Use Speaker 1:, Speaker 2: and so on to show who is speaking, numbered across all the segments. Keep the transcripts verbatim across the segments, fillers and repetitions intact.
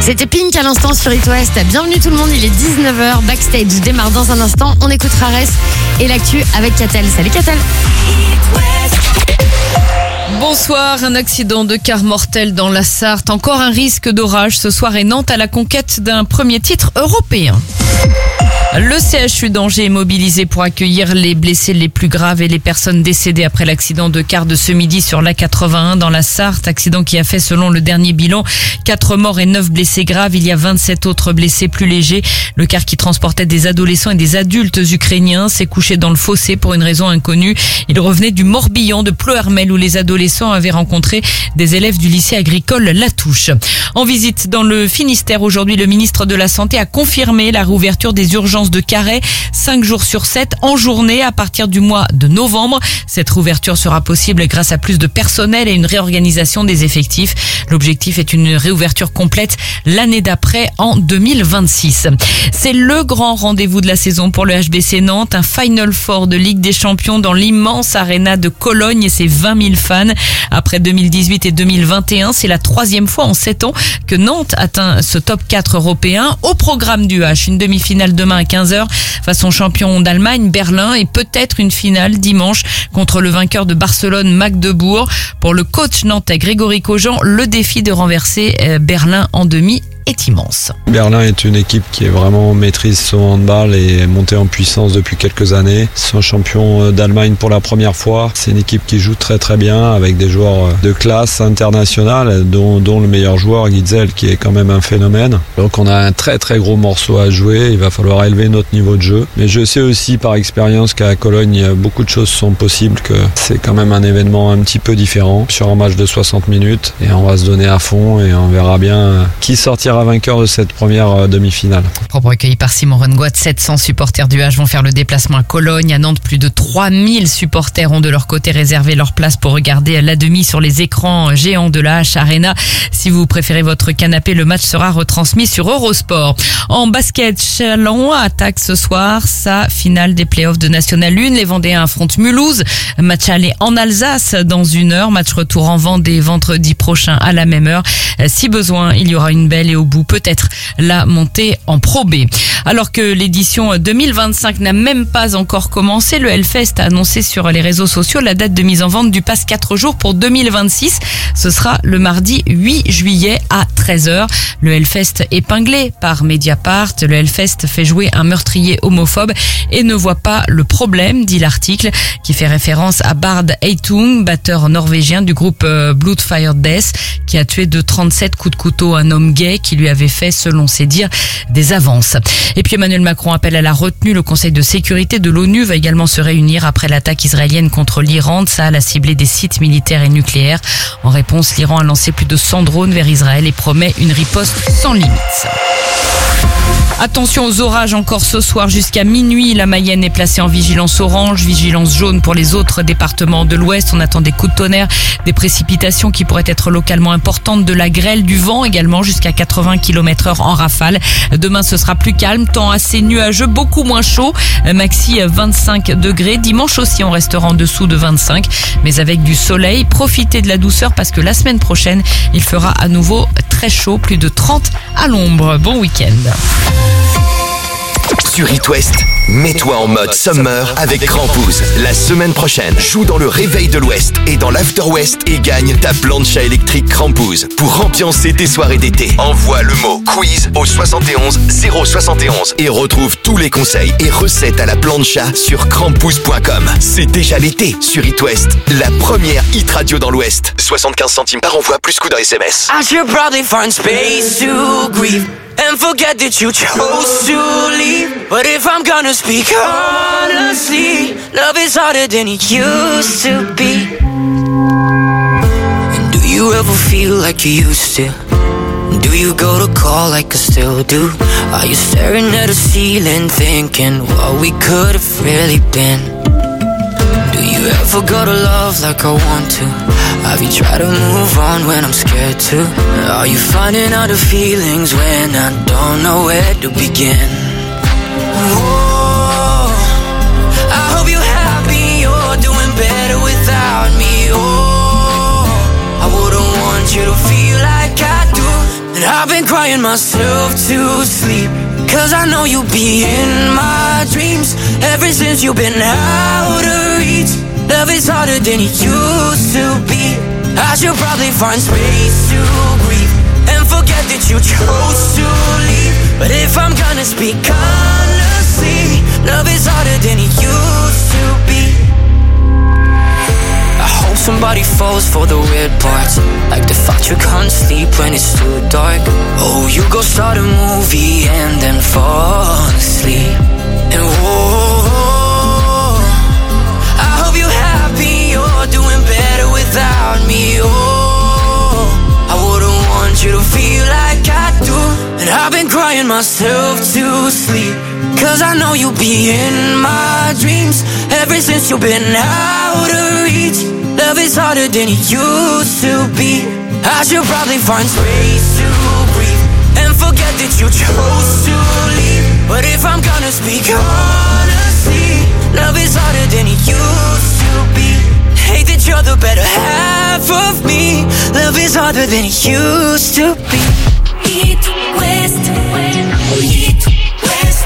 Speaker 1: C'était Pink à l'instant sur It West. Bienvenue tout le monde, il est dix-neuf heures. Backstage démarre dans un instant. On écoute Rares et l'actu avec Catel. Salut Catel.
Speaker 2: Bonsoir, un accident de car mortel dans la Sarthe. Encore un risque d'orage ce soir et Nantes à la conquête d'un premier titre européen. Le C H U d'Angers est mobilisé pour accueillir les blessés les plus graves et les personnes décédées après l'accident de car de ce midi sur l'A quatre-vingt-un dans la Sarthe. Accident qui a fait, selon le dernier bilan, quatre morts et neuf blessés graves. Il y a vingt-sept autres blessés plus légers. Le car qui transportait des adolescents et des adultes ukrainiens s'est couché dans le fossé pour une raison inconnue. Il revenait du Morbihan de Ploërmel où les adolescents avaient rencontré des élèves du lycée agricole La Touche. En visite dans le Finistère aujourd'hui, le ministre de la Santé a confirmé la réouverture des urgences de Carhaix, cinq jours sur sept en journée à partir du mois de novembre. Cette réouverture sera possible grâce à plus de personnel et une réorganisation des effectifs. L'objectif est une réouverture complète l'année d'après en deux mille vingt-six. C'est le grand rendez-vous de la saison pour le H B C Nantes, un Final Four de Ligue des Champions dans l'immense aréna de Cologne et ses vingt mille fans. Après deux mille dix-huit et deux mille vingt et un, c'est la troisième fois en sept ans que Nantes atteint ce top quatre européen. Au programme du H, une demi-finale demain à quinze heures face au champion d'Allemagne, Berlin, et peut-être une finale dimanche contre le vainqueur de Barcelone, Magdebourg. Pour le coach nantais Grégory Cogent, le défi de renverser Berlin en demi est immense.
Speaker 3: Berlin est une équipe qui est vraiment maîtrise son handball et est montée en puissance depuis quelques années. Ils sont champions d'Allemagne pour la première fois. C'est une équipe qui joue très très bien avec des joueurs de classe internationale, dont, dont le meilleur joueur, Gitzel, qui est quand même un phénomène. Donc on a un très très gros morceau à jouer. Il va falloir élever notre niveau de jeu. Mais je sais aussi par expérience qu'à Cologne, beaucoup de choses sont possibles, que c'est quand même un événement un petit peu différent sur un match de soixante minutes. Et on va se donner à fond et on verra bien qui sortira vainqueur de cette première demi-finale.
Speaker 2: Propos recueillis par Simon Rengoat, sept cents supporters du H vont faire le déplacement à Cologne. À Nantes, plus de trois mille supporters ont de leur côté réservé leur place pour regarder la demi sur les écrans géants de la H Arena. Si vous préférez votre canapé, le match sera retransmis sur Eurosport. En basket, Chalon attaque ce soir sa finale des playoffs de National un. Les Vendéens affrontent Mulhouse. Match aller en Alsace dans une heure. Match retour en Vendée vendredi prochain à la même heure. Si besoin, il y aura une belle et au bout peut-être la montée en Pro B. Alors que l'édition deux mille vingt-cinq n'a même pas encore commencé, le Hellfest a annoncé sur les réseaux sociaux la date de mise en vente du pass quatre jours pour deux mille vingt-six. Ce sera le mardi huit juillet à treize heures. Le Hellfest épinglé par Mediapart. Le Hellfest fait jouer un meurtrier homophobe et ne voit pas le problème, dit l'article, qui fait référence à Bard Eitung, batteur norvégien du groupe Blood Fire Death, qui a tué de trente-sept coups de couteau un homme gay qui lui avait fait, selon ses dires, des avances. Et puis Emmanuel Macron appelle à la retenue. Le Conseil de sécurité de l'ONU va également se réunir après l'attaque israélienne contre l'Iran. Ça a ciblé des sites militaires et nucléaires. En réponse, l'Iran a lancé plus de cent drones vers Israël et promet une riposte sans limite. Attention aux orages encore ce soir jusqu'à minuit. La Mayenne est placée en vigilance orange, vigilance jaune pour les autres départements de l'Ouest. On attend des coups de tonnerre, des précipitations qui pourraient être localement importantes, de la grêle, du vent également jusqu'à quatre-vingts kilomètres heure en rafale. Demain, ce sera plus calme, temps assez nuageux, beaucoup moins chaud, maxi vingt-cinq degrés. Dimanche aussi, on restera en dessous de vingt-cinq, mais avec du soleil. Profitez de la douceur parce que la semaine prochaine, il fera à nouveau très chaud, plus de trente à l'ombre. Bon week-end.
Speaker 4: Sur It West, mets-toi en mode summer avec Crampouze. La semaine prochaine, joue dans le réveil de l'Ouest et dans l'After West et gagne ta plancha électrique Crampouze. Pour ambiancer tes soirées d'été, envoie le mot quiz au soixante et onze zéro soixante et onze et retrouve tous les conseils et recettes à la plancha sur crampouze point com. C'est déjà l'été sur It West, la première hit radio dans l'Ouest. soixante-quinze centimes par envoi plus coût d'un S M S.
Speaker 5: I should probably find space to grieve and forget that you chose to leave. But if I'm gonna speak honestly, love is harder than it used to be. And do you ever feel like you used to? Do you go to call like I still do? Are you staring at a ceiling thinking what we could have really been? Do you ever go to love like I want to? Have you tried to move on when I'm scared to? Are you finding out the feelings when I don't know where to begin? Oh, I hope you're happy, you're doing better without me. Oh, I wouldn't want you to feel like I do. And I've been crying crying myself to sleep, 'cause I know you'll be in my dreams. Ever since you've been out of reach, love is harder than it used to be. I should probably find space to breathe and forget that you chose to leave. But if I'm gonna speak honestly, love is harder than it used to be. I hope somebody falls for the weird parts, like the fact you can't sleep when it's too dark. Oh, you go start a movie and then fall asleep. And whoa, I hope you're happy, you're doing better without me. Oh, I wouldn't want you to feel like I do. And I've been crying myself to sleep, 'cause I know you'll be in my dreams. Ever since you've been out of reach, love is harder than it used to be. I should probably find space to breathe and forget that you chose to leave. But if I'm gonna speak honestly, love is harder than it used to be. Hate that you're the better half of me. Love is harder than it used to be. Eat West, Eat West.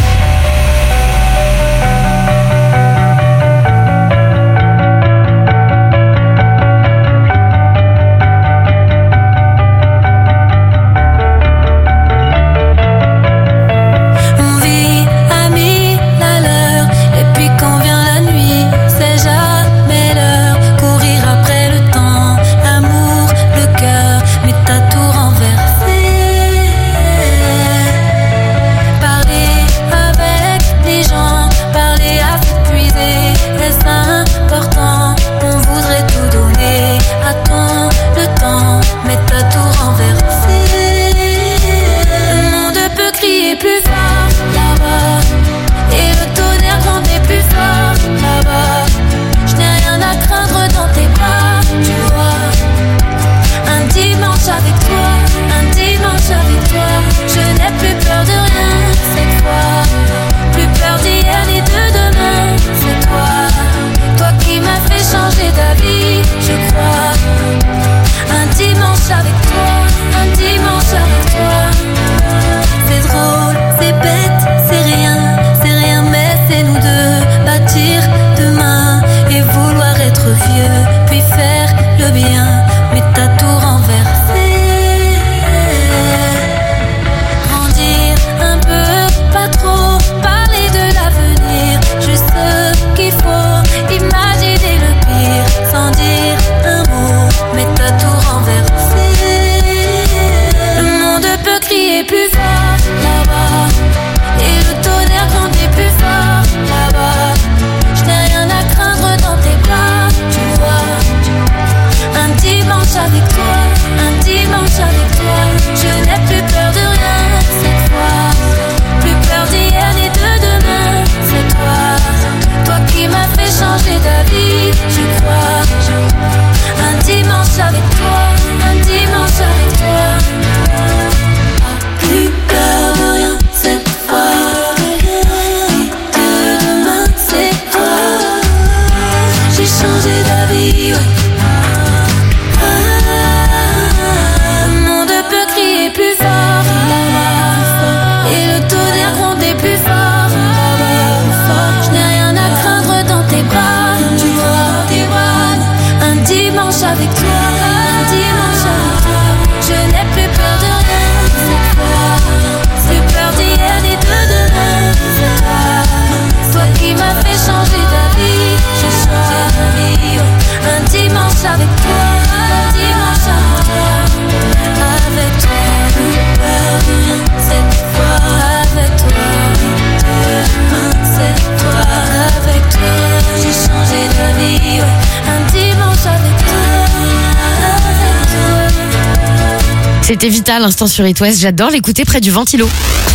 Speaker 1: C'était Vital, l'instant sur It West. J'adore l'écouter près du ventilo.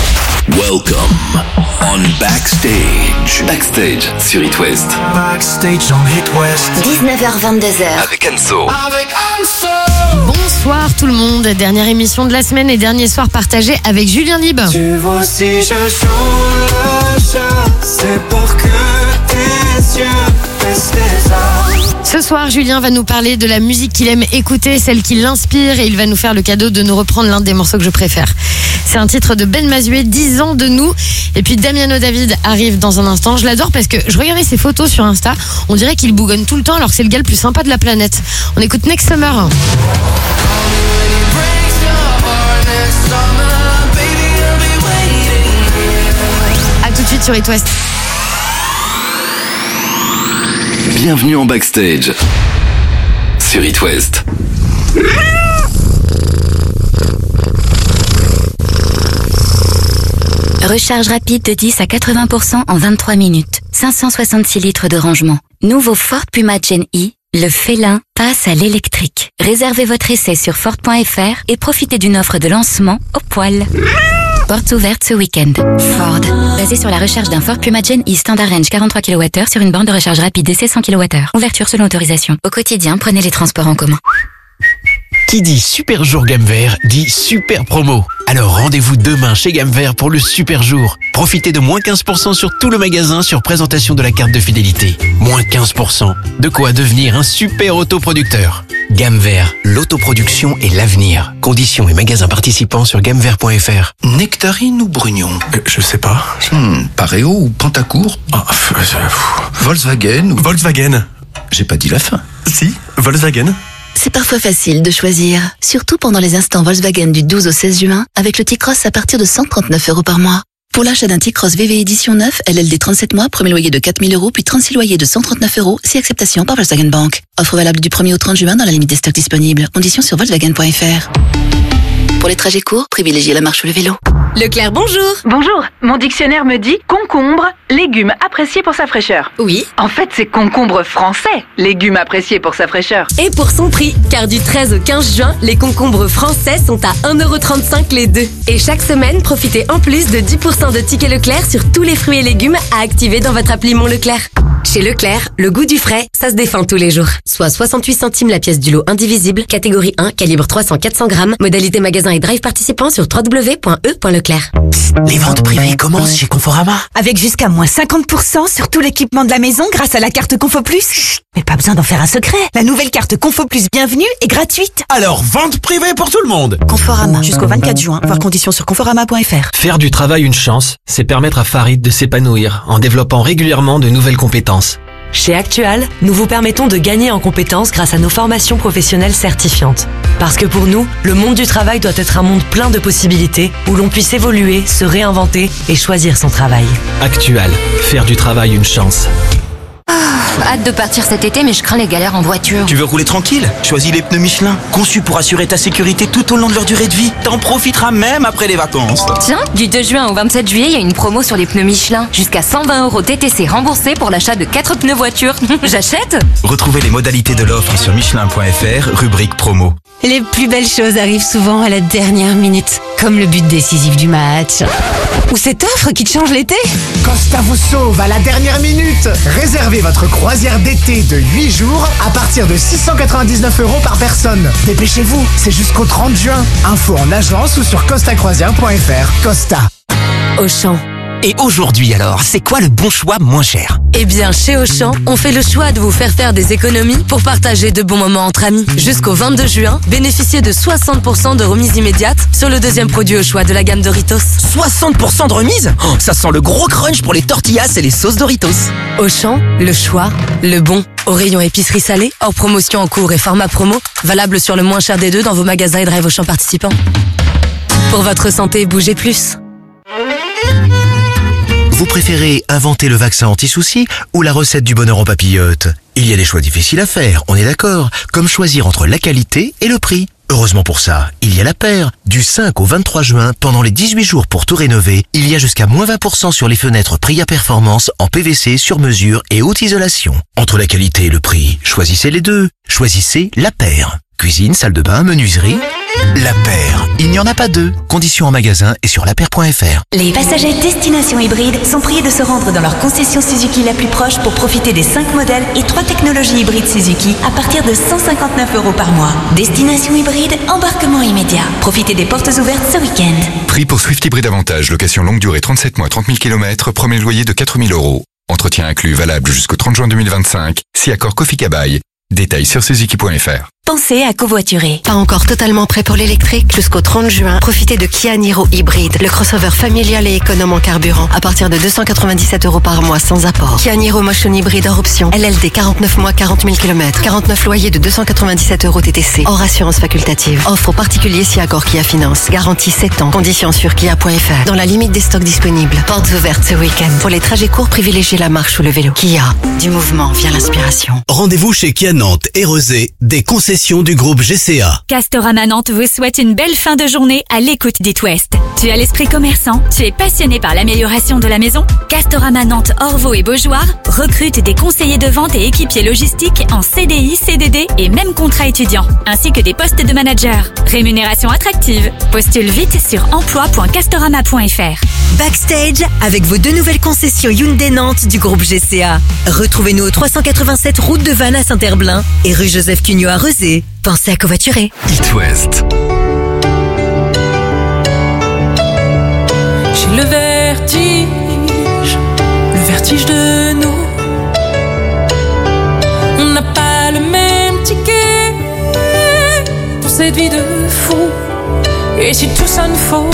Speaker 4: Welcome on Backstage. Backstage sur It West.
Speaker 6: Backstage on It West.
Speaker 7: dix-neuf heures vingt-deux heures.
Speaker 4: Avec Anso.
Speaker 6: Avec Anso.
Speaker 1: Bonsoir tout le monde. Dernière émission de la semaine et dernier soir partagé avec Julien Libre.
Speaker 6: Tu vois si je joue le jeu, c'est pour que tes yeux baissent les armes.
Speaker 1: Ce soir, Julien va nous parler de la musique qu'il aime écouter, celle qui l'inspire, et il va nous faire le cadeau de nous reprendre l'un des morceaux que je préfère. C'est un titre de Ben Mazué, dix ans de nous. Et puis Damiano David arrive dans un instant. Je l'adore parce que je regardais ses photos sur Insta. On dirait qu'il bougonne tout le temps alors que c'est le gars le plus sympa de la planète. On écoute Next Summer. A tout de suite sur It West.
Speaker 4: Bienvenue en backstage sur It West.
Speaker 7: Recharge rapide de dix à quatre-vingts pour cent en vingt-trois minutes. cinq cent soixante-six litres de rangement. Nouveau Ford Puma Gen E, le félin passe à l'électrique. Réservez votre essai sur Ford point F R et profitez d'une offre de lancement au poil. Portes ouvertes ce week-end. Ford. Basé sur la recharge d'un Ford Puma Gen E Standard Range quarante-trois kilowattheures sur une borne de recharge rapide D C cent kilowattheures. Ouverture selon autorisation. Au quotidien, prenez les transports en commun.
Speaker 8: Qui dit super jour gamme vert dit super promo. Alors rendez-vous demain chez Gamme Vert pour le super jour. Profitez de moins quinze pour cent sur tout le magasin sur présentation de la carte de fidélité. Moins quinze pour cent. De quoi devenir un super autoproducteur. Gamme Vert, l'autoproduction et l'avenir. Conditions et magasins participants sur gamme vert point F R.
Speaker 9: Nectarine ou Brugnon
Speaker 6: Euh, Je sais pas.
Speaker 9: hmm, Pareo ou Pantacourt
Speaker 6: Ah, f- euh, f-
Speaker 9: Volkswagen ou...
Speaker 6: Volkswagen.
Speaker 9: J'ai pas dit la fin.
Speaker 6: Si, Volkswagen.
Speaker 10: C'est parfois facile de choisir, surtout pendant les instants Volkswagen du douze au seize juin, avec le T-Cross à partir de cent trente-neuf euros par mois. Pour l'achat d'un T-Cross V V édition neuf, L L D trente-sept mois, premier loyer de quatre mille euros, puis trente-six loyers de cent trente-neuf euros, si acceptation par Volkswagen Bank. Offre valable du premier au trente juin dans la limite des stocks disponibles. Conditions sur volkswagen point F R. Pour les trajets courts, privilégiez la marche ou le vélo.
Speaker 11: Leclerc, bonjour.
Speaker 12: Bonjour, mon dictionnaire me dit concombre, légume apprécié pour sa fraîcheur.
Speaker 11: Oui.
Speaker 12: En fait, c'est concombre français, légume apprécié pour sa fraîcheur.
Speaker 11: Et pour son prix, car du treize au quinze juin, les concombres français sont à un euro trente-cinq les deux. Et chaque semaine, profitez en plus de dix pour cent de tickets Leclerc sur tous les fruits et légumes à activer dans votre appli Mon Leclerc. Chez Leclerc, le goût du frais, ça se défend tous les jours. Soit soixante-huit centimes la pièce du lot indivisible, catégorie un, calibre trois cents à quatre cents grammes, modalité magasin et drive participant sur w w w point e point leclerc.
Speaker 8: Les ventes privées commencent chez Conforama.
Speaker 13: Avec jusqu'à moins cinquante pour cent sur tout l'équipement de la maison grâce à la carte Confo Plus. Chut, mais pas besoin d'en faire un secret. La nouvelle carte Confo Plus Bienvenue est gratuite.
Speaker 8: Alors, vente privée pour tout le monde.
Speaker 13: Conforama, jusqu'au vingt-quatre juin, voir conditions sur conforama point F R.
Speaker 14: Faire du travail une chance, c'est permettre à Farid de s'épanouir en développant régulièrement de nouvelles compétences.
Speaker 15: Chez Actual, nous vous permettons de gagner en compétences grâce à nos formations professionnelles certifiantes. Parce que pour nous, le monde du travail doit être un monde plein de possibilités où l'on puisse évoluer, se réinventer et choisir son travail.
Speaker 14: Actual, faire du travail une chance.
Speaker 7: Hâte de partir cet été, mais je crains les galères en voiture.
Speaker 16: Tu veux rouler tranquille? Choisis les pneus Michelin, conçus pour assurer ta sécurité tout au long de leur durée de vie. T'en profiteras même après les vacances.
Speaker 7: Tiens, du deux juin au vingt-sept juillet, il y a une promo sur les pneus Michelin. Jusqu'à cent vingt euros T T C remboursés pour l'achat de quatre pneus voiture. J'achète?
Speaker 16: Retrouvez les modalités de l'offre sur michelin point F R, rubrique promo.
Speaker 17: Les plus belles choses arrivent souvent à la dernière minute, comme le but décisif du match. Ou cette offre qui te change l'été.
Speaker 18: Costa vous sauve à la dernière minute. Réservez votre croisière d'été de huit jours à partir de six cent quatre-vingt-dix-neuf euros par personne. Dépêchez-vous, c'est jusqu'au trente juin. Info en agence ou sur costa croisière point F R. Costa.
Speaker 15: Auchan.
Speaker 8: Et aujourd'hui alors, c'est quoi le bon choix moins cher?
Speaker 11: Eh bien, chez Auchan, on fait le choix de vous faire faire des économies pour partager de bons moments entre amis. Jusqu'au vingt-deux juin, bénéficiez de soixante pour cent de remise immédiate sur le deuxième produit au choix de la gamme Doritos.
Speaker 8: soixante pour cent de remise? Oh, ça sent le gros crunch pour les tortillas et les sauces Doritos.
Speaker 11: Auchan, le choix, le bon. Au rayon épicerie salée, hors promotion en cours et format promo, valable sur le moins cher des deux dans vos magasins et drive Auchan participants. Pour votre santé, bougez plus.
Speaker 19: Vous préférez inventer le vaccin anti-soucis ou la recette du bonheur en papillote? Il y a des choix difficiles à faire, on est d'accord, comme choisir entre la qualité et le prix. Heureusement pour ça, il y a la paire. Du cinq au vingt-trois juin, pendant les dix-huit jours pour tout rénover, il y a jusqu'à moins vingt pour cent sur les fenêtres Pria Performance en P V C sur mesure et haute isolation. Entre la qualité et le prix, choisissez les deux. Choisissez la paire. Cuisine, salle de bain, menuiserie. La paire. Il n'y en a pas deux. Conditions en magasin et sur la paire point F R.
Speaker 17: Les passagers destination hybride sont priés de se rendre dans leur concession Suzuki la plus proche pour profiter des cinq modèles et trois technologies hybrides Suzuki à partir de cent cinquante-neuf euros par mois. Destination hybride, embarquement immédiat. Profitez des portes ouvertes ce week-end.
Speaker 20: Prix pour Swift Hybride Avantage, location longue durée trente-sept mois, trente mille kilomètres, premier loyer de quatre mille euros. Entretien inclus valable jusqu'au trente juin deux mille vingt-cinq, si accord Kofi Kabaï. Détails sur suzuki point f r.
Speaker 17: Pensez à covoiturer.
Speaker 11: Pas encore totalement prêt pour l'électrique? Jusqu'au trente juin, profitez de Kia Niro Hybride, le crossover familial et économe en carburant, à partir de deux cent quatre-vingt-dix-sept euros par mois sans apport. Kia Niro Motion Hybride hors option, L L D quarante-neuf mois, quarante mille kilomètres, quarante-neuf loyers de deux cent quatre-vingt-dix-sept euros T T C, hors assurance facultative. Offre aux particuliers si accord Kia Finance. Garantie sept ans. Conditions sur kia point f r. Dans la limite des stocks disponibles. Portes ouvertes ce week-end. Pour les trajets courts, privilégiez la marche ou le vélo. Kia, du mouvement vient l'inspiration.
Speaker 21: Rendez-vous chez Kia Nantes et Rezé, des concessions du groupe G C A.
Speaker 22: Castorama Nantes vous souhaite une belle fin de journée à l'écoute d'It West. Tu as l'esprit commerçant, tu es passionné par l'amélioration de la maison? Castorama Nantes, Orvaux et Beaujoire recrute des conseillers de vente et équipiers logistiques en C D I, C D D et même contrat étudiant, ainsi que des postes de manager. Rémunération attractive. Postule vite sur emploi point castorama point f r.
Speaker 23: Backstage avec vos deux nouvelles concessions Hyundai Nantes du groupe G C A. Retrouvez-nous au trois cent quatre-vingt-sept route de Vannes à Saint-Herblain et rue Joseph Cugnot à Rezé. Pensez à covoiturer.
Speaker 24: It West.
Speaker 25: J'ai le vertige, le vertige de nous. On n'a pas le même ticket pour cette vie de fou. Et si tout sonne faux,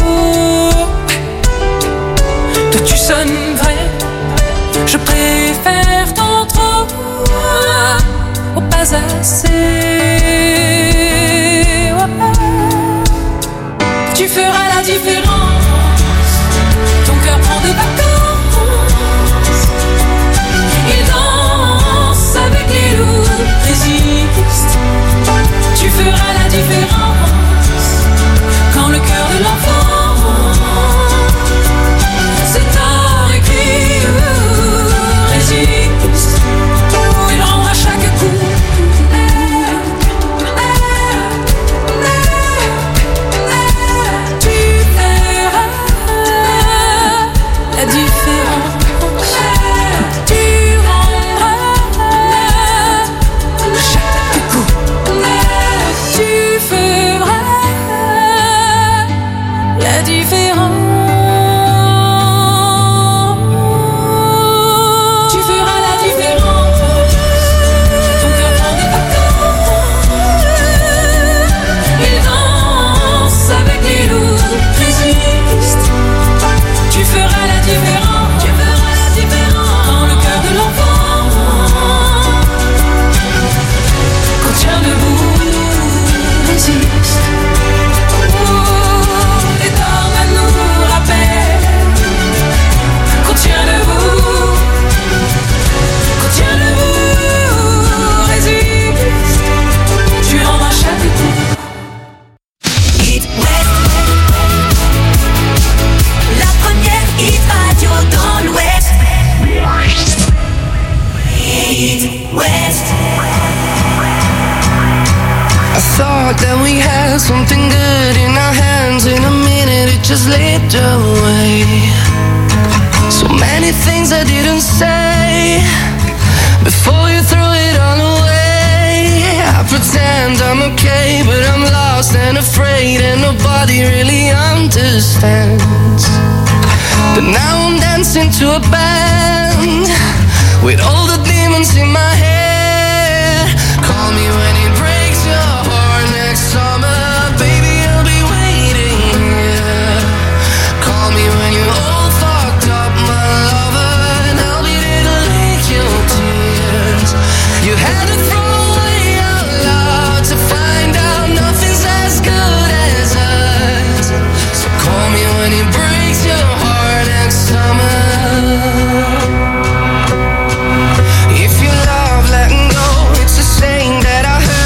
Speaker 25: toi tu sonnes vrai. Je préfère tant trop au pas assez. Tu feras la différence. Ton cœur prend des vacances. Il danse avec les loups, résiste. Tu feras la différence. Quand le cœur de l'enfant c'est tard écrit, résiste. Il rend à chaque coup.
Speaker 26: That we had something good in our hands. In a minute it just slipped away. So many things I didn't say before you threw it all away. I pretend I'm okay, but I'm lost and afraid, and nobody really understands. But now I'm dancing to a band with all the demons in my head. Call me when it breaks your heart next summer, baby, I'll be waiting here. Call me when you're all fucked up, my lover, and I'll be there to lick your tears. You had to throw away out loud to find out nothing's as good as us. So call me when it breaks your heart next summer. If you love letting go, it's a saying that I heard.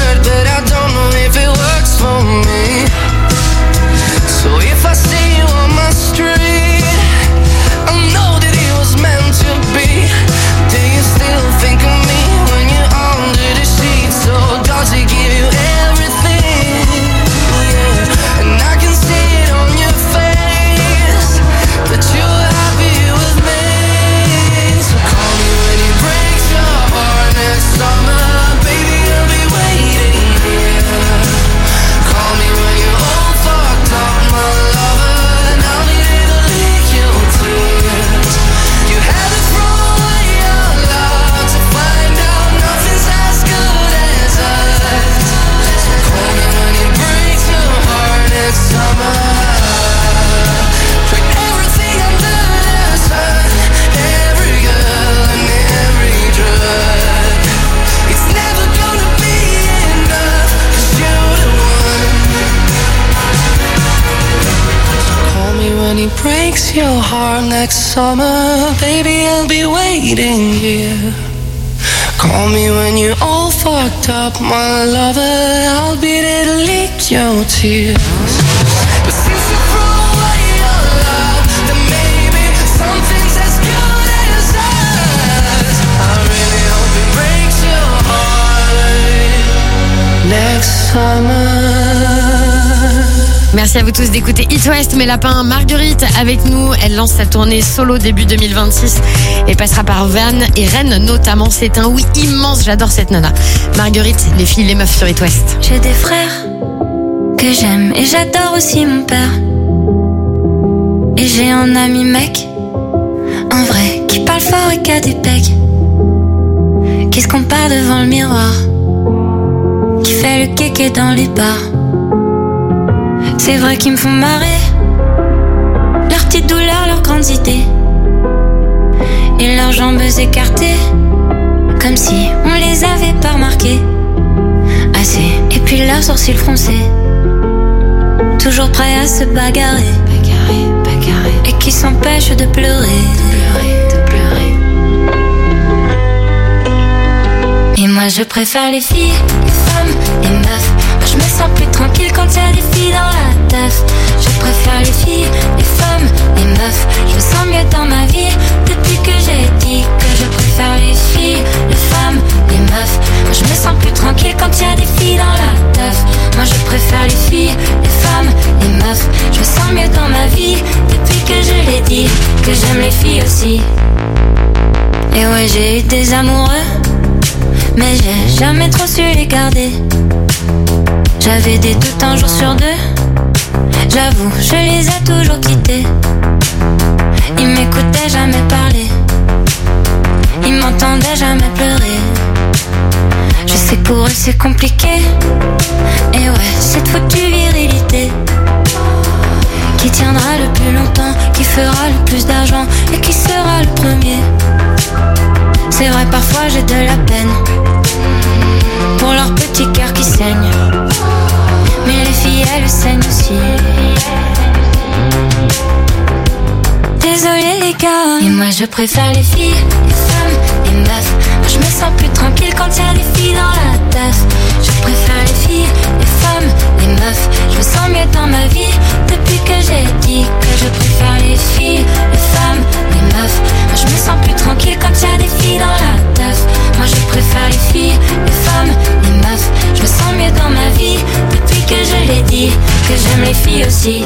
Speaker 26: breaks your heart next summer, baby, I'll be waiting here. Call me when you're all fucked up, my lover, I'll be there to lick your tears. But since you threw away your love, then maybe something's as good as us. I really hope it breaks your heart next summer.
Speaker 1: Merci à vous tous d'écouter It West, mes lapins. Marguerite avec nous, elle lance sa tournée solo début deux mille vingt-six et passera par Vannes et Rennes notamment. C'est un oui immense, j'adore cette nana. Marguerite, les filles, les meufs sur It West.
Speaker 2: J'ai des frères que j'aime et j'adore aussi mon père. Et j'ai un ami mec, un vrai, qui parle fort et qui a des pecs, qui se compare devant le miroir, qui fait le kéké dans les bars. C'est vrai qu'ils me font marrer, leurs petites douleurs, leurs grandes idées, et leurs jambes écartées, comme si on les avait pas remarquées assez. Et puis leurs sourcils froncés, toujours prêts à se bagarrer, bagarrer, bagarrer, et qui s'empêchent de pleurer, de pleurer, de pleurer. Et moi je préfère les filles, les femmes, les meufs. Je me sens plus tranquille quand y'a des filles dans la teuf. Je préfère les filles, les femmes, les meufs. Je me sens mieux dans ma vie depuis que j'ai dit que je préfère les filles, les femmes, les meufs. Je me sens plus tranquille quand y'a des filles dans la teuf. Moi je préfère les filles, les femmes, les meufs. Je me sens mieux dans ma vie depuis que je l'ai dit que j'aime les filles aussi. Et ouais, j'ai eu des amoureux, mais j'ai jamais trop su les garder. J'avais des doutes un jour sur deux, j'avoue, je les ai toujours quittés. Ils m'écoutaient jamais parler, ils m'entendaient jamais pleurer. Je sais que pour eux c'est compliqué, et ouais, cette foutue virilité qui tiendra le plus longtemps, qui fera le plus d'argent et qui sera le premier. C'est vrai, parfois j'ai de la peine pour leur petit cœur qui saigne, mais les filles elles saignent aussi. Désolé les gars, et moi je préfère les filles, les femmes, les meufs. Moi je me sens plus tranquille quand y'a des filles dans la teuf. Je préfère les filles, les femmes, les meufs. Je me sens mieux dans ma vie depuis que j'ai dit que je préfère les filles, les femmes, les meufs. Moi je me sens plus tranquille quand y'a des filles dans la teuf. Moi je préfère les filles, les femmes, les meufs. Je me sens mieux dans ma vie depuis que je l'ai dit que j'aime les filles aussi.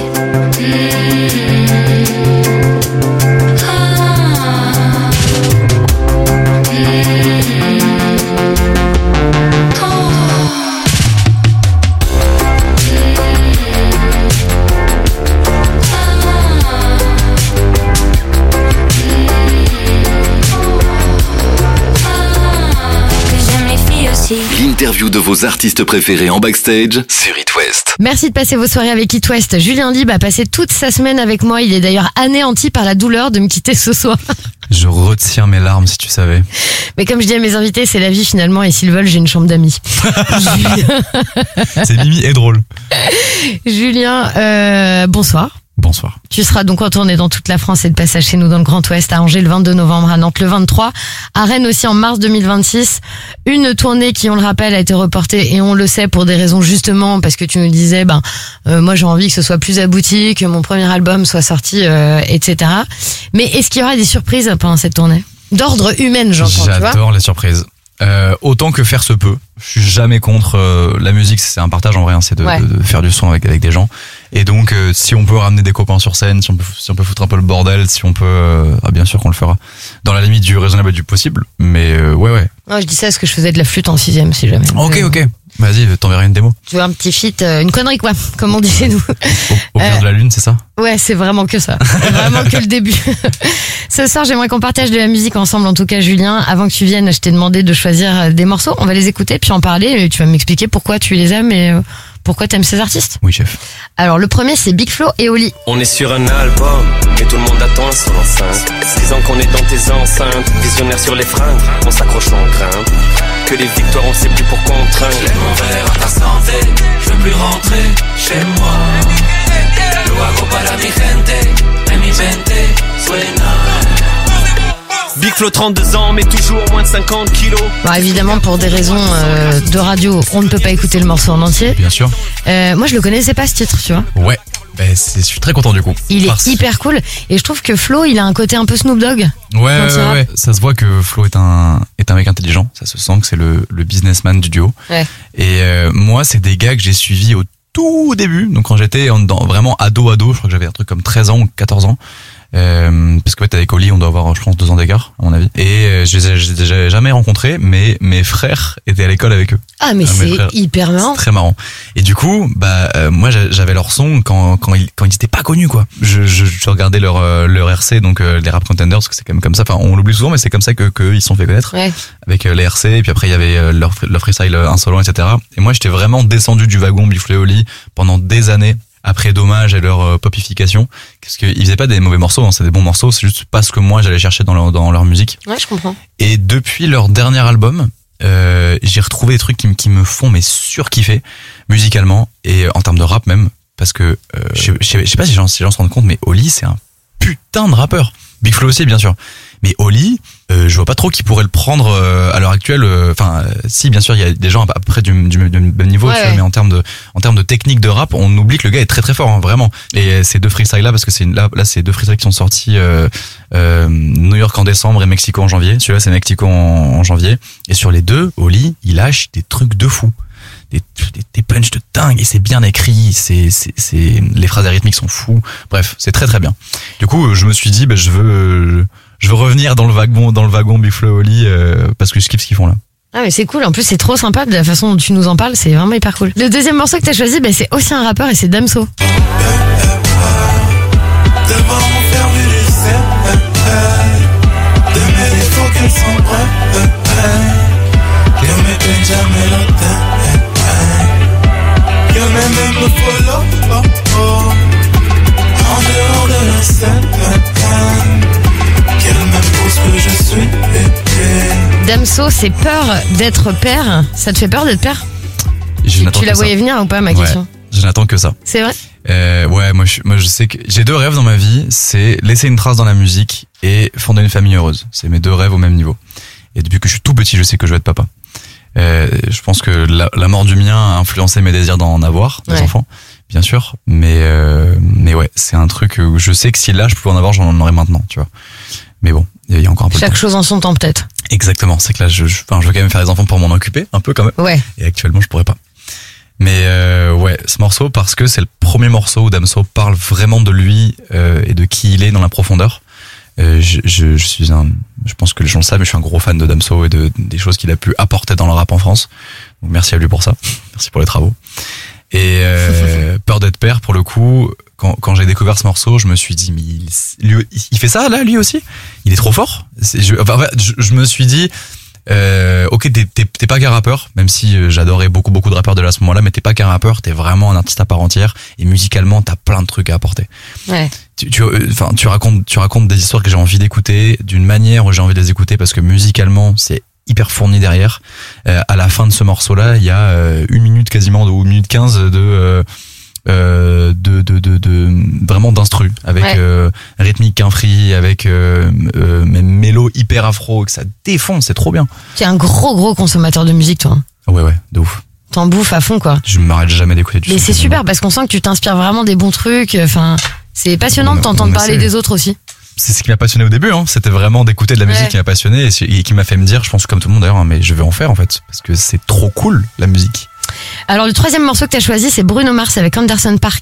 Speaker 2: Mmh.
Speaker 3: L'interview de vos artistes préférés en backstage sur It West.
Speaker 1: Merci de passer vos soirées avec It West. Julien Lieb a passé toute sa semaine avec moi. Il est d'ailleurs anéanti par la douleur de me quitter ce soir.
Speaker 4: Je retire mes larmes si tu savais.
Speaker 1: Mais comme je dis à mes invités, c'est la vie finalement, et s'ils veulent, j'ai une chambre d'amis.
Speaker 4: C'est mimi et drôle.
Speaker 1: Julien, euh, bonsoir.
Speaker 4: Bonsoir.
Speaker 1: Tu seras donc en tournée dans toute la France et de passage chez nous dans le Grand Ouest, à Angers le vingt-deux novembre, à Nantes le vingt-trois, à Rennes aussi en mars deux mille vingt-six. Une tournée qui, on le rappelle, a été reportée, et on le sait pour des raisons justement parce que tu nous disais, ben euh, moi j'ai envie que ce soit plus abouti, que mon premier album soit sorti, euh, et cetera. Mais est-ce qu'il y aura des surprises pendant cette tournée d'ordre humaine, j'entends, tu vois ?
Speaker 4: J'adore les surprises. Euh, autant que faire se peut. Je suis jamais contre euh, la musique, c'est un partage en vrai, hein, c'est de, ouais. de, de faire du son avec avec des gens. Et donc euh, si on peut ramener des copains sur scène, si on peut si on peut foutre un peu le bordel, si on peut, euh, ah, bien sûr qu'on le fera. Dans la limite du raisonnable et du possible, mais euh, ouais ouais.
Speaker 1: Non, je dis ça parce que je faisais de la flûte en sixième, si jamais.
Speaker 4: Ok ok. Vas-y, t'enverrai une démo.
Speaker 1: Tu veux un petit feat, euh, une connerie quoi, comme on dit chez nous.
Speaker 4: Au, au clair euh, de la lune, c'est ça ?
Speaker 1: Ouais, c'est vraiment que ça. C'est vraiment que le début. Ce soir, j'aimerais qu'on partage de la musique ensemble, en tout cas, Julien. Avant que tu viennes, je t'ai demandé de choisir des morceaux. On va les écouter, puis en parler. Et tu vas m'expliquer pourquoi tu les aimes et pourquoi t'aimes ces artistes.
Speaker 4: Oui, chef.
Speaker 1: Alors, le premier, c'est Big Flo et Oli.
Speaker 5: On est sur un album, et tout le monde attend son enceinte. Six ans qu'on est dans tes enceintes, visionnaire sur les fringues, on s'accroche, on grimpe. Que les victoires, on sait plus pour contraindre.
Speaker 26: Je lève mon verre à ta santé, je veux plus rentrer chez moi. lo hago para mi gente, en mi mente suena.
Speaker 5: Big Flo, trente-deux ans, mais toujours moins de cinquante kilos.
Speaker 1: Bon, évidemment, pour des raisons euh, de radio, on ne peut pas écouter le morceau en entier.
Speaker 4: Bien sûr.
Speaker 1: Euh, moi, je le connaissais pas, ce titre, tu vois.
Speaker 4: Ouais. Ben, c'est, je suis très content du coup.
Speaker 1: Il
Speaker 4: Parce...
Speaker 1: est hyper cool. Et je trouve que Flo, il a un côté un peu Snoop Dogg.
Speaker 4: Ouais, ouais, ouais. Ça se voit que Flo est un, est un mec intelligent. Ça se sent que c'est le, le businessman du duo.
Speaker 1: Ouais.
Speaker 4: Et euh, moi, c'est des gars que j'ai suivis au tout début. Donc quand j'étais en, dans, vraiment ado ado, je crois que j'avais un truc comme treize ans ou quatorze ans. Euh, parce que ouais, avec Oli, on doit avoir, je pense, deux ans d'écart, à mon avis. Et euh, je les ai, je les ai jamais rencontrés, mais mes frères étaient à l'école avec eux.
Speaker 1: Ah, mais
Speaker 4: ah,
Speaker 1: c'est
Speaker 4: frères,
Speaker 1: hyper marrant.
Speaker 4: C'est très marrant. Et du coup, bah, euh, moi, j'avais leur son quand, quand ils, quand ils étaient pas connus, quoi. Je, je, je regardais leur, euh, leur R C, donc euh, les Rap Contenders, parce que c'est quand même comme ça. Enfin, on l'oublie souvent, mais c'est comme ça que, que ils se sont fait connaître.
Speaker 1: Ouais.
Speaker 4: Avec euh, les R C, et puis après, il y avait euh, leur, leur freestyle insolent, et cetera. Et moi, j'étais vraiment descendu du wagon Big Flo et Oli pendant des années. Après Dommage et leur euh, popification, parce qu'ils faisaient pas des mauvais morceaux, hein, c'est des bons morceaux, c'est juste pas ce que moi j'allais chercher dans leur, dans leur musique.
Speaker 1: Ouais, je comprends.
Speaker 4: Et depuis leur dernier album, euh, j'ai retrouvé des trucs qui, qui me font mais surkiffer musicalement et en termes de rap même, parce que euh, je, je, je sais pas si les gens, si les gens se rendent compte, mais Oli c'est un putain de rappeur. Big Flo aussi bien sûr. Mais Oli, euh, je vois pas trop qui pourrait le prendre euh, à l'heure actuelle. Enfin, euh, si bien sûr, il y a des gens à peu près du, du, du même niveau,
Speaker 1: ouais,
Speaker 4: tu vois,
Speaker 1: ouais.
Speaker 4: mais en termes de, en termes de technique de rap, on oublie que le gars est très très fort, hein, vraiment. Et ces deux freestyles là, parce que c'est une, là, là, c'est deux freestyles qui sont sortis euh, euh, New York en décembre et Mexico en janvier. Celui-là, c'est Mexico en, en janvier. Et sur les deux, Oli, il lâche des trucs de fou. Des, des, des punchs de dingue, et c'est bien écrit, c'est, c'est, c'est, les phrases rythmiques sont fous. Bref, c'est très très bien. Du coup, je me suis dit, bah, je veux, je veux revenir dans le wagon, dans le wagon Big Flo et Oli, euh, parce que je kiffe ce qu'ils font là.
Speaker 1: Ah mais c'est cool, en plus c'est trop sympa de la façon dont tu nous en parles, c'est vraiment hyper cool. Le deuxième morceau que t'as choisi, bah, c'est aussi un rappeur et c'est Damso.
Speaker 26: Devant mon fer vu du ciel, de mes défauts qu'elles sont vraies, que me peigne jamais la tête, que même me follow, oh, oh, en dehors de la scène, qu'elle m'impose que je suis.
Speaker 1: Damso, c'est peur d'être père. Ça te fait peur d'être père?
Speaker 4: Je
Speaker 1: Tu, tu la voyais ça. venir ou pas, ma
Speaker 4: ouais,
Speaker 1: question?
Speaker 4: Je n'attends que ça.
Speaker 1: C'est vrai?
Speaker 4: euh, Ouais, moi je, moi je sais que j'ai deux rêves dans ma vie, c'est laisser une trace dans la musique et fonder une famille heureuse. C'est mes deux rêves au même niveau. Et depuis que je suis tout petit, je sais que je veux être papa. Euh, je pense que la, la mort du mien a influencé mes désirs d'en avoir, des ouais. enfants, bien sûr. Mais euh, mais ouais, c'est un truc où je sais que si là je pouvais en avoir, j'en aurais maintenant, tu vois. Mais bon, il y a encore un peu
Speaker 1: Chaque
Speaker 4: de temps.
Speaker 1: chose en son temps peut-être.
Speaker 4: Exactement, c'est que là, je, je, enfin, je veux quand même faire des enfants pour m'en occuper, un peu quand même.
Speaker 1: Ouais.
Speaker 4: Et actuellement, je pourrais pas. Mais euh, ouais, ce morceau, parce que c'est le premier morceau où Damso parle vraiment de lui euh, et de qui il est dans la profondeur. Euh, je, je, je suis un, je pense que les gens le savent, mais je suis un gros fan de Damso et de des choses qu'il a pu apporter dans le rap en France. Donc merci à lui pour ça, merci pour les travaux. Et euh, peur d'être père, pour le coup, quand, quand j'ai découvert ce morceau, je me suis dit, mais il, lui, il fait ça là, lui aussi. Il est trop fort. C'est, je, enfin, je, je me suis dit, euh, ok, t'es, t'es, t'es pas qu'un rappeur, même si j'adorais beaucoup beaucoup de rappeurs de là à ce moment-là, mais t'es pas qu'un rappeur, t'es vraiment un artiste à part entière. Et musicalement, t'as plein de trucs à apporter.
Speaker 1: Ouais.
Speaker 4: Tu, tu, enfin, tu racontes, tu racontes des histoires que j'ai envie d'écouter d'une manière où j'ai envie de les écouter, parce que musicalement, c'est hyper fourni derrière. Euh, à la fin de ce morceau-là, il y a euh, une minute quasiment, ou une minute quinze de, euh, euh, de, de, de, de, vraiment d'instru, avec ouais. euh, rythmique qu'un free, avec euh, euh, même mélo hyper afro, que ça défonce, c'est trop bien.
Speaker 1: Tu es un gros gros consommateur de musique, toi.
Speaker 4: Ouais, ouais, de ouf.
Speaker 1: T'en bouffes à fond, quoi.
Speaker 4: Je m'arrête jamais d'écouter du
Speaker 1: Mais c'est super, parce qu'on sent que tu t'inspires vraiment des bons trucs. Enfin, c'est passionnant on, de t'entendre parler c'est... des autres aussi.
Speaker 4: C'est ce qui m'a passionné au début, hein. C'était vraiment d'écouter de la musique ouais. qui m'a passionné et qui m'a fait me dire, je pense comme tout le monde d'ailleurs, hein, mais je vais en faire en fait, parce que c'est trop cool la musique.
Speaker 1: Alors le troisième morceau que t'as choisi, c'est Bruno Mars avec Anderson .Paak.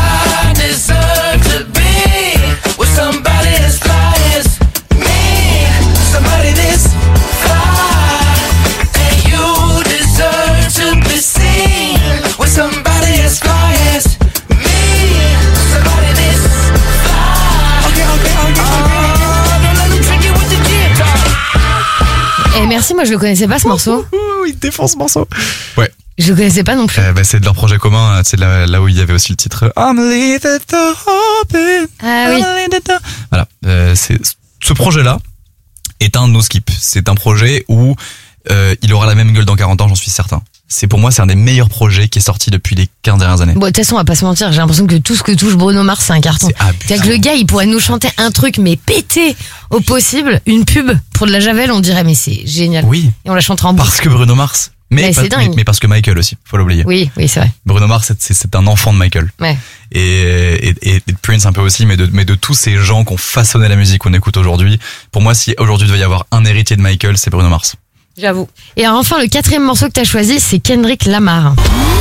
Speaker 1: Et merci, moi je le connaissais pas ce morceau.
Speaker 4: Il défonce ce morceau. Ouais.
Speaker 1: Je le connaissais pas non plus.
Speaker 4: Euh, bah, c'est de leur projet commun, c'est là, là où il y avait aussi le titre I'm leaving the door open.
Speaker 1: Ah oui.
Speaker 4: Voilà, euh, c'est ce projet-là est un no skip. C'est un projet où euh, il aura la même gueule dans quarante ans, j'en suis certain. c'est pour moi c'est un des meilleurs projets qui est sorti depuis les quinze dernières années.
Speaker 1: Bon, de toute façon, on va pas se mentir, j'ai l'impression que tout ce que touche Bruno Mars, c'est un carton. C'est que le gars, il pourrait nous chanter un truc, mais pété au possible, une pub pour de la Javel, on dirait, mais c'est génial.
Speaker 4: Oui.
Speaker 1: Et on la chantera en boucle.
Speaker 4: Parce que Bruno Mars. Mais,
Speaker 1: mais,
Speaker 4: pas,
Speaker 1: c'est dingue.
Speaker 4: mais, mais parce que Michael aussi, faut l'oublier.
Speaker 1: Oui, oui, c'est vrai.
Speaker 4: Bruno Mars, c'est, c'est, c'est un enfant de Michael.
Speaker 1: Ouais.
Speaker 4: Et, et, et Prince un peu aussi, mais de, mais de tous ces gens qui ont façonné la musique qu'on écoute aujourd'hui. Pour moi, si aujourd'hui il devait y avoir un héritier de Michael, c'est Bruno Mars.
Speaker 1: J'avoue. Et alors, enfin, le quatrième morceau que t'as choisi, c'est Kendrick Lamar.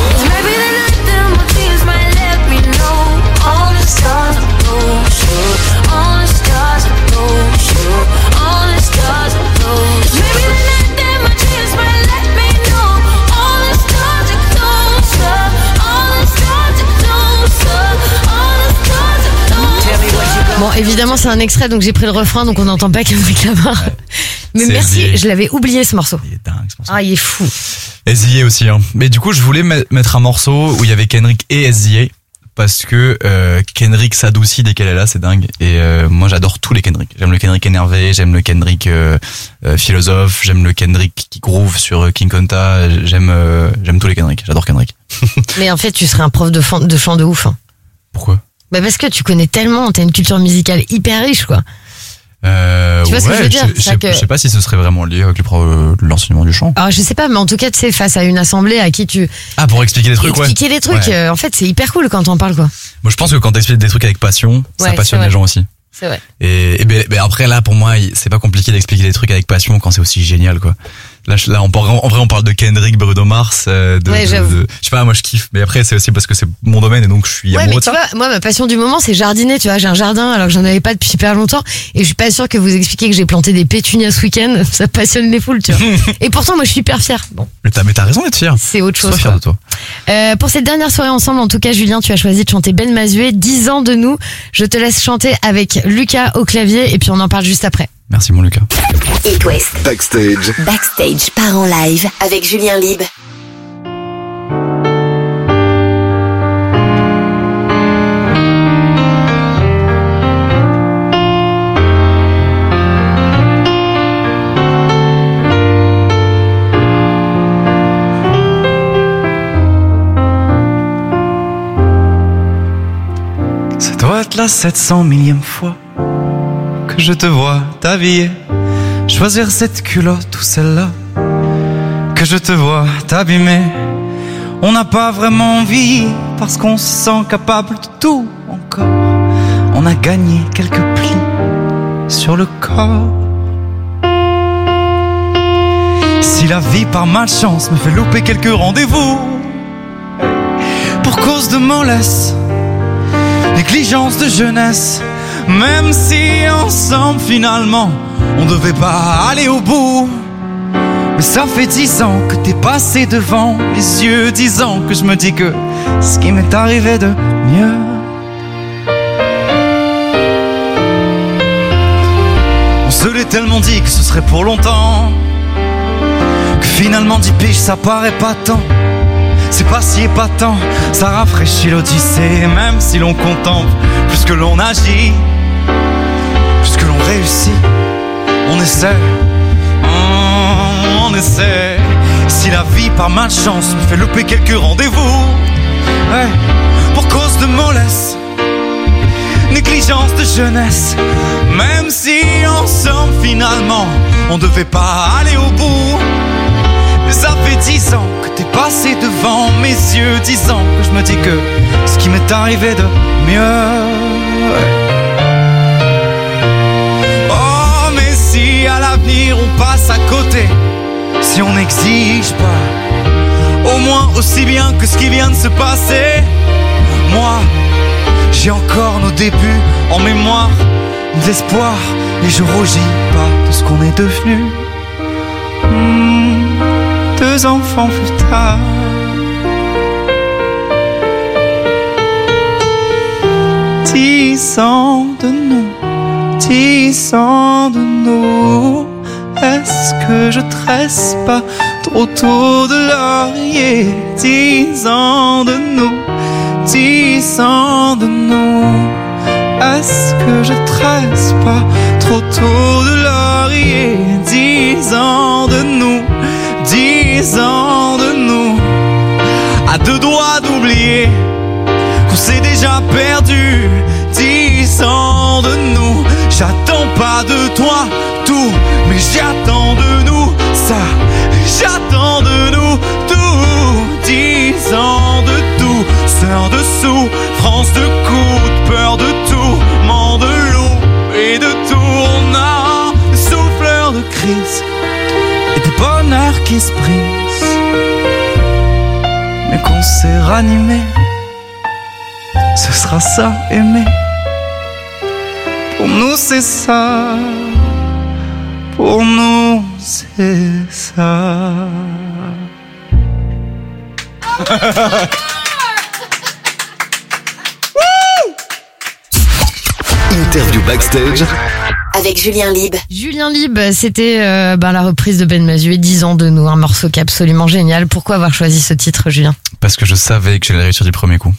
Speaker 1: Bon, évidemment, c'est un extrait, donc j'ai pris le refrain, donc on n'entend pas Kendrick Lamar. Ouais. Mais c'est merci, S D A. Je l'avais oublié ce morceau.
Speaker 4: Il est dingue ce morceau.
Speaker 1: Ah, il est fou.
Speaker 4: S D A aussi, hein. Mais du coup, je voulais mettre un morceau où il y avait Kendrick et S D A parce que euh, Kendrick s'adoucit dès qu'elle est là, c'est dingue. Et euh, moi, j'adore tous les Kendrick. J'aime le Kendrick énervé, j'aime le Kendrick euh, euh, philosophe, j'aime le Kendrick qui groove sur King Konta. J'aime, euh, j'aime tous les Kendrick. J'adore Kendrick.
Speaker 1: Mais en fait, tu serais un prof de, fan, de chant de ouf. Hein.
Speaker 4: Pourquoi?
Speaker 1: Bah parce que tu connais tellement, t'as une culture musicale hyper riche, quoi.
Speaker 4: Euh,
Speaker 1: tu vois
Speaker 4: ouais,
Speaker 1: ce que je veux dire?
Speaker 4: Je, je,
Speaker 1: que...
Speaker 4: je sais pas si ce serait vraiment lié avec le, l'enseignement du chant.
Speaker 1: Alors je sais pas, mais en tout cas, tu sais, face à une assemblée à qui tu...
Speaker 4: Ah, pour expliquer les trucs,
Speaker 1: expliquer
Speaker 4: ouais.
Speaker 1: les trucs,
Speaker 4: ouais.
Speaker 1: Euh, en fait, c'est hyper cool quand on parle, quoi.
Speaker 4: Moi, je pense que quand t'expliques des trucs avec passion, ouais, ça passionne les gens aussi.
Speaker 1: C'est vrai.
Speaker 4: Et, et ben, ben après, là, pour moi, c'est pas compliqué d'expliquer des trucs avec passion quand c'est aussi génial, quoi. Là, là on parle, en vrai, on parle de Kendrick, Bruno Mars, euh, de,
Speaker 1: ouais,
Speaker 4: de,
Speaker 1: j'avoue.
Speaker 4: de, je sais pas, moi, je kiffe. Mais après, c'est aussi parce que c'est mon domaine et donc je suis
Speaker 1: ouais,
Speaker 4: amoureux
Speaker 1: mais
Speaker 4: de ça.
Speaker 1: Tu vois, moi, ma passion du moment, c'est jardiner, tu vois. J'ai un jardin alors que j'en avais pas depuis super longtemps et je suis pas sûre que vous expliquiez que j'ai planté des pétunias ce week-end. Ça passionne les foules, tu vois. Et pourtant, moi, je suis hyper fière. Bon.
Speaker 4: Mais t'as, mais t'as raison d'être fière.
Speaker 1: C'est autre chose.
Speaker 4: Sois fière de toi.
Speaker 1: Euh, pour cette dernière soirée ensemble, en tout cas, Julien, tu as choisi de chanter Ben Mazué, dix ans de nous. Je te laisse chanter avec Lucas au clavier et puis on en parle juste après.
Speaker 4: Merci mon Lucas.
Speaker 7: It West.
Speaker 3: Backstage.
Speaker 7: Backstage part en live avec Julien Lieb.
Speaker 4: Ça doit être la sept cent millième fois que je te vois t'habiller, choisir cette culotte ou celle-là, que je te vois t'abîmer. On n'a pas vraiment envie parce qu'on se sent capable de tout encore. On a gagné quelques plis sur le corps. Si la vie par malchance me fait louper quelques rendez-vous pour cause de mollesse, négligence de jeunesse, même si ensemble finalement on devait pas aller au bout. Mais ça fait dix ans que t'es passé devant les yeux, dix ans que je me dis que ce qui m'est arrivé de mieux. On se l'est tellement dit que ce serait pour longtemps, que finalement dix piges ça paraît pas tant. C'est pas si épatant, ça rafraîchit l'odyssée. Même si l'on contemple plus que l'on agit, plus que l'on réussit, on essaie, on essaie. Si la vie par malchance me fait louper quelques rendez-vous, ouais, pour cause de mollesse, négligence de jeunesse, même si ensemble finalement on devait pas aller au bout. Mais ça fait dix ans que t'es passé devant mes yeux, dix ans que je me dis que ce qui m'est arrivé de mieux, ouais. Oh, mais si à l'avenir on passe à côté, si on n'exige pas au moins aussi bien que ce qui vient de se passer, moi j'ai encore nos débuts en mémoire, nos espoirs, et je rougis pas de ce qu'on est devenu. Mmh, deux enfants plus tard, dix ans de nous, dix ans de nous. Est-ce que je tresse pas trop tôt de laurier? Dix ans de nous, dix ans de nous. Est-ce que je tresse pas trop tôt de laurier? Dix ans de nous, dix ans de nous.
Speaker 6: à deux doigts d'oublier qu'on s'est déjà perdu dix ans de nous. J'attends pas de toi tout, mais j'attends de nous ça. J'attends de nous tout, dix ans de tout. Sœur de souffrance, de coups, de peur, de tourment, de loup et de tournant, de souffleurs de crise et de bonheur qui se brise. Mais qu'on s'est ranimé, ce sera ça, aimer. Pour nous c'est ça, pour nous c'est ça.
Speaker 3: Interview backstage
Speaker 23: avec Julien Lieb.
Speaker 1: Julien Lieb, c'était euh, ben, la reprise de Ben Mazué, dix ans de nous, un morceau qui est absolument génial. Pourquoi avoir choisi ce titre, Julien?
Speaker 4: Parce que je savais que j'allais réussir du premier coup.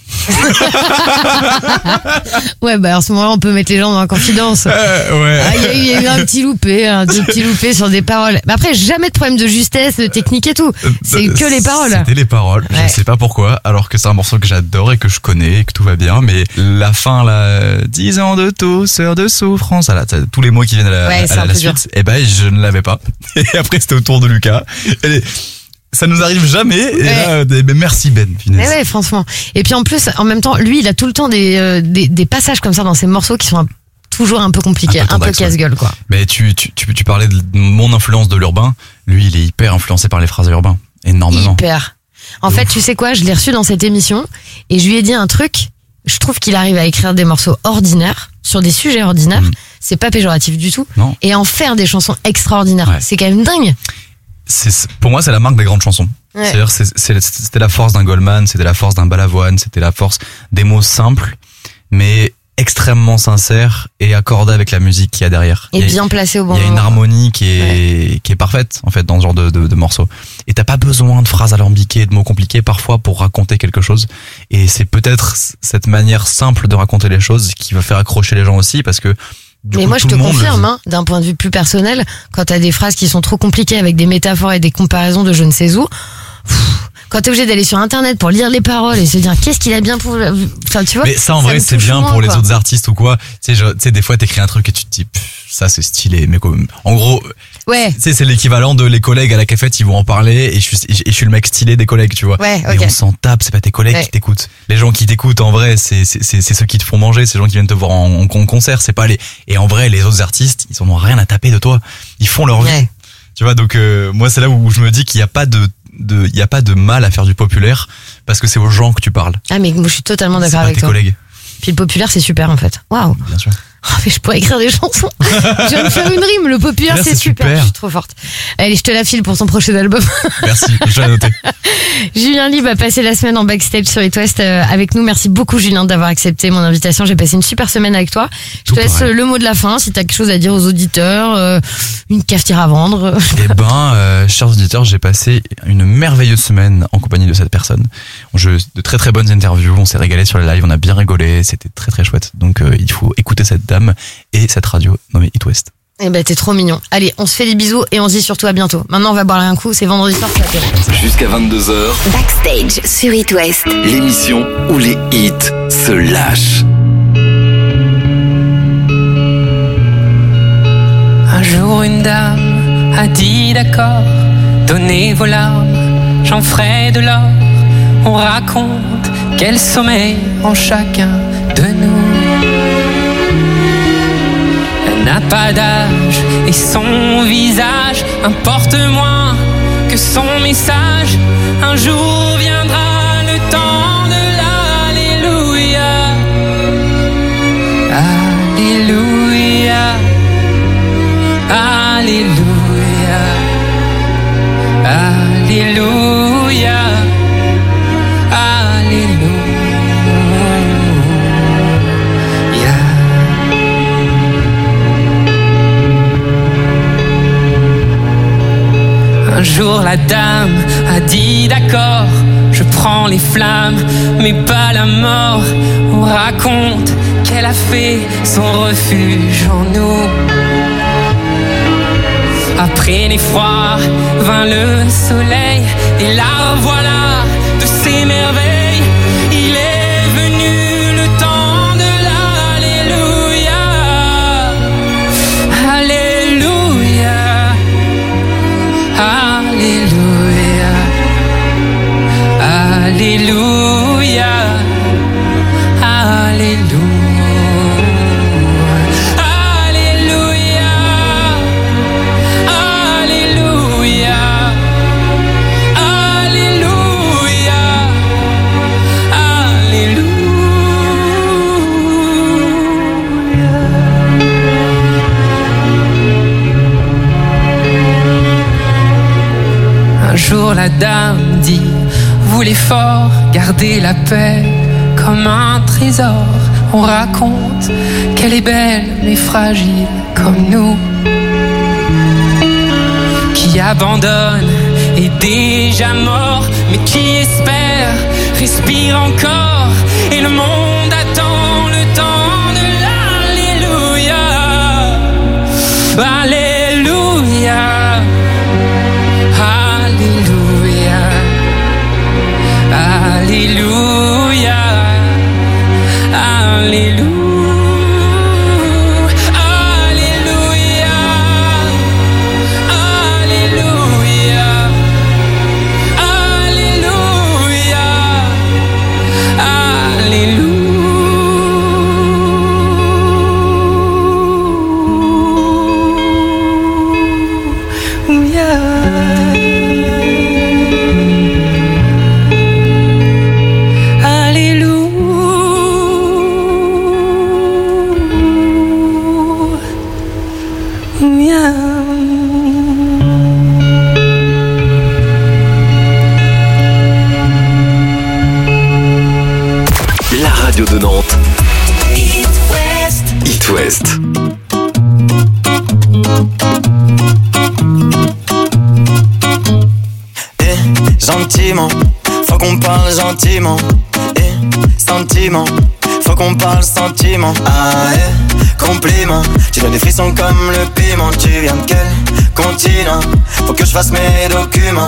Speaker 1: Ouais, bah à ce moment-là, on peut mettre les gens dans la confidence.
Speaker 4: Euh, ouais.
Speaker 1: Ah, il y a eu, il y a eu un petit loupé, un petit loupé sur des paroles. Mais après, jamais de problème de justesse, de technique et tout. C'est que les paroles.
Speaker 4: C'était les paroles. Ouais. Je sais pas pourquoi, alors que c'est un morceau que j'adore et que je connais et que tout va bien. Mais la fin, là, dix ans de tout, sœur de souffrance, là, tous les mots qui viennent à la,
Speaker 1: ouais,
Speaker 4: à la, la suite, et eh ben, je ne l'avais pas. Et après, c'était au tour de Lucas. Et ça nous arrive jamais. Et ouais. Là, merci Ben.
Speaker 1: Mais ouais, franchement. Et puis en plus, en même temps, lui, il a tout le temps des, euh, des, des passages comme ça dans ses morceaux qui sont un, toujours un peu compliqués, un peu, un peu casse-gueule, quoi.
Speaker 4: Mais tu, tu, tu, tu parlais de mon influence de l'urbain. Lui, il est hyper influencé par les phrases urbains. Énormément.
Speaker 1: Hyper. En Ouf. fait, tu sais quoi, je l'ai reçu dans cette émission et je lui ai dit un truc. Je trouve qu'il arrive à écrire des morceaux ordinaires sur des sujets ordinaires. Mmh. C'est pas péjoratif du tout.
Speaker 4: Non.
Speaker 1: Et en faire des chansons extraordinaires. Ouais. C'est quand même dingue.
Speaker 4: C'est, pour moi, c'est la marque des grandes chansons. Ouais. C'est-à-dire, c'est, c'est, c'était la force d'un Goldman, c'était la force d'un Balavoine, c'était la force des mots simples, mais extrêmement sincères et accordés avec la musique qu'il y a derrière.
Speaker 1: Et bien placé au bon moment.
Speaker 4: Il y a une harmonie qui est, ouais. qui est parfaite, en fait, dans ce genre de, de, de morceaux. Et t'as pas besoin de phrases alambiquées, de mots compliqués, parfois, pour raconter quelque chose. Et c'est peut-être cette manière simple de raconter les choses qui va faire accrocher les gens aussi, parce que Du
Speaker 1: mais
Speaker 4: coup,
Speaker 1: moi je te confirme, hein, d'un point de vue plus personnel, quand t'as des phrases qui sont trop compliquées avec des métaphores et des comparaisons de je ne sais où, pff, quand t'es obligé d'aller sur internet pour lire les paroles et se dire qu'est-ce qu'il a bien pour, enfin tu vois.
Speaker 4: Mais ça en ça vrai c'est bien moins, pour quoi. Les autres artistes ou quoi. Tu sais, tu sais des fois t'écris un truc et tu te dis ça c'est stylé, mais comme en gros.
Speaker 1: Ouais.
Speaker 4: Tu sais, c'est l'équivalent de les collègues à la cafette, ils vont en parler et je suis, et je suis le mec stylé des collègues, tu vois.
Speaker 1: Ouais,
Speaker 4: okay. Et on s'en tape, c'est pas tes collègues ouais. qui t'écoutent. Les gens qui t'écoutent, en vrai, c'est, c'est, c'est, c'est ceux qui te font manger, c'est les gens qui viennent te voir en, en concert, c'est pas les, et en vrai, les autres artistes, ils en ont rien à taper de toi. Ils font leur ouais. vie. Tu vois, donc, euh, moi, c'est là où je me dis qu'il y a pas de, de, il y a pas de mal à faire du populaire parce que c'est aux gens que tu parles.
Speaker 1: Ah, mais moi, je suis totalement d'accord
Speaker 4: c'est
Speaker 1: avec
Speaker 4: pas tes
Speaker 1: toi.
Speaker 4: Collègues.
Speaker 1: Puis le populaire, c'est super, en fait. Waouh.
Speaker 4: Bien sûr.
Speaker 1: Oh, mais je pourrais écrire des chansons. Je viens de faire une rime. Le populaire, c'est, c'est super. super. Je suis trop forte. Allez, je te la file pour ton prochain album.
Speaker 4: Merci, je vais noter.
Speaker 1: Julien Lieb a passé la semaine en backstage sur It West avec nous. Merci beaucoup, Julien, d'avoir accepté mon invitation. J'ai passé une super semaine avec toi. Je Tout te laisse pareil. Le mot de la fin. Si t'as quelque chose à dire aux auditeurs, euh, une cafetière à vendre.
Speaker 4: Eh ben, euh, chers auditeurs, j'ai passé une merveilleuse semaine en compagnie de cette personne. Je, de très très bonnes interviews. On s'est régalé sur les lives. On a bien rigolé. C'était très très chouette. Donc, euh, il faut écouter cette dame et cette radio nommée It West.
Speaker 1: Eh ben t'es trop mignon. Allez, on se fait des bisous et on se dit surtout à bientôt. Maintenant on va boire un coup, c'est vendredi soir, c'est apéro.
Speaker 3: Jusqu'à vingt-deux heures.
Speaker 23: Backstage sur It West.
Speaker 3: L'émission où les hits se lâchent.
Speaker 25: Un jour une dame a dit d'accord, donnez vos larmes, j'en ferai de l'or. On raconte quel sommeil en chacun de nous. N'a pas d'âge et son visage importe moins que son message. Un jour viendra le temps de l'Alléluia. Alléluia. Alléluia. Alléluia. Alléluia. Un jour la dame a dit d'accord, je prends les flammes, mais pas la mort. On raconte qu'elle a fait son refuge en nous. Après l'effroi vint le soleil, et la voilà de ses merveilles. Il est venu le temps de l'Alléluia. Alléluia. Alléluia. Alléluia. Alléluia. Un jour la dame dit, vous les forts, gardez la paix comme un trésor. On raconte qu'elle est belle mais fragile comme nous, qui abandonne est déjà mort, mais qui espère respire encore. Et le monde attend le temps de l'Alléluia. Alléluia. Alléluia. Alléluia. Alléluia.
Speaker 3: De Nantes. It West. It West.
Speaker 9: Eh, gentiment, faut qu'on parle gentiment. Eh, sentiment, faut qu'on parle sentiment. Ah, eh, compliment, tu donnes des frissons comme le piment. Tu viens de quel continent? Faut que je fasse mes documents.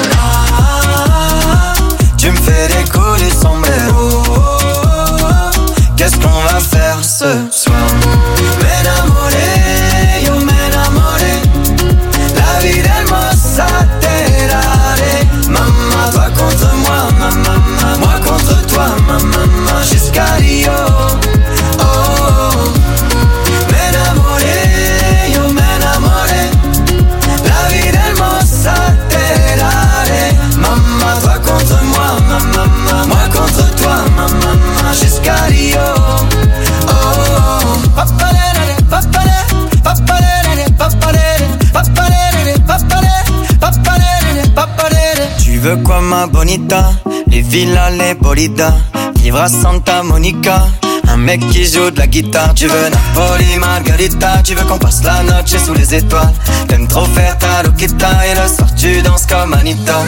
Speaker 9: Ah, tu me fais des coups du sombrero. Qu'est-ce qu'on va faire ce soir? M'enamoré, yo m'enamoré. La vie d'hermosa terare. Maman, toi contre moi, maman, moi contre toi, maman, jusqu'à Rio. Oh, oh. M'enamoré, yo m'enamoré. La vie d'hermosa terare. Maman, toi contre moi, maman, moi contre toi, maman, jusqu'à Rio. Oh, oh. Papalere, papalere, papalere, papalere, papalere, papalere, papalere, papalere. Tu veux quoi ma bonita? Les villas, les bolidas, vivre à Santa Monica. Un mec qui joue de la guitare. Tu veux Napoli, Margarita. Tu veux qu'on passe la noche sous les étoiles. T'aimes trop faire ta loquita. Et le soir tu danses comme Anita.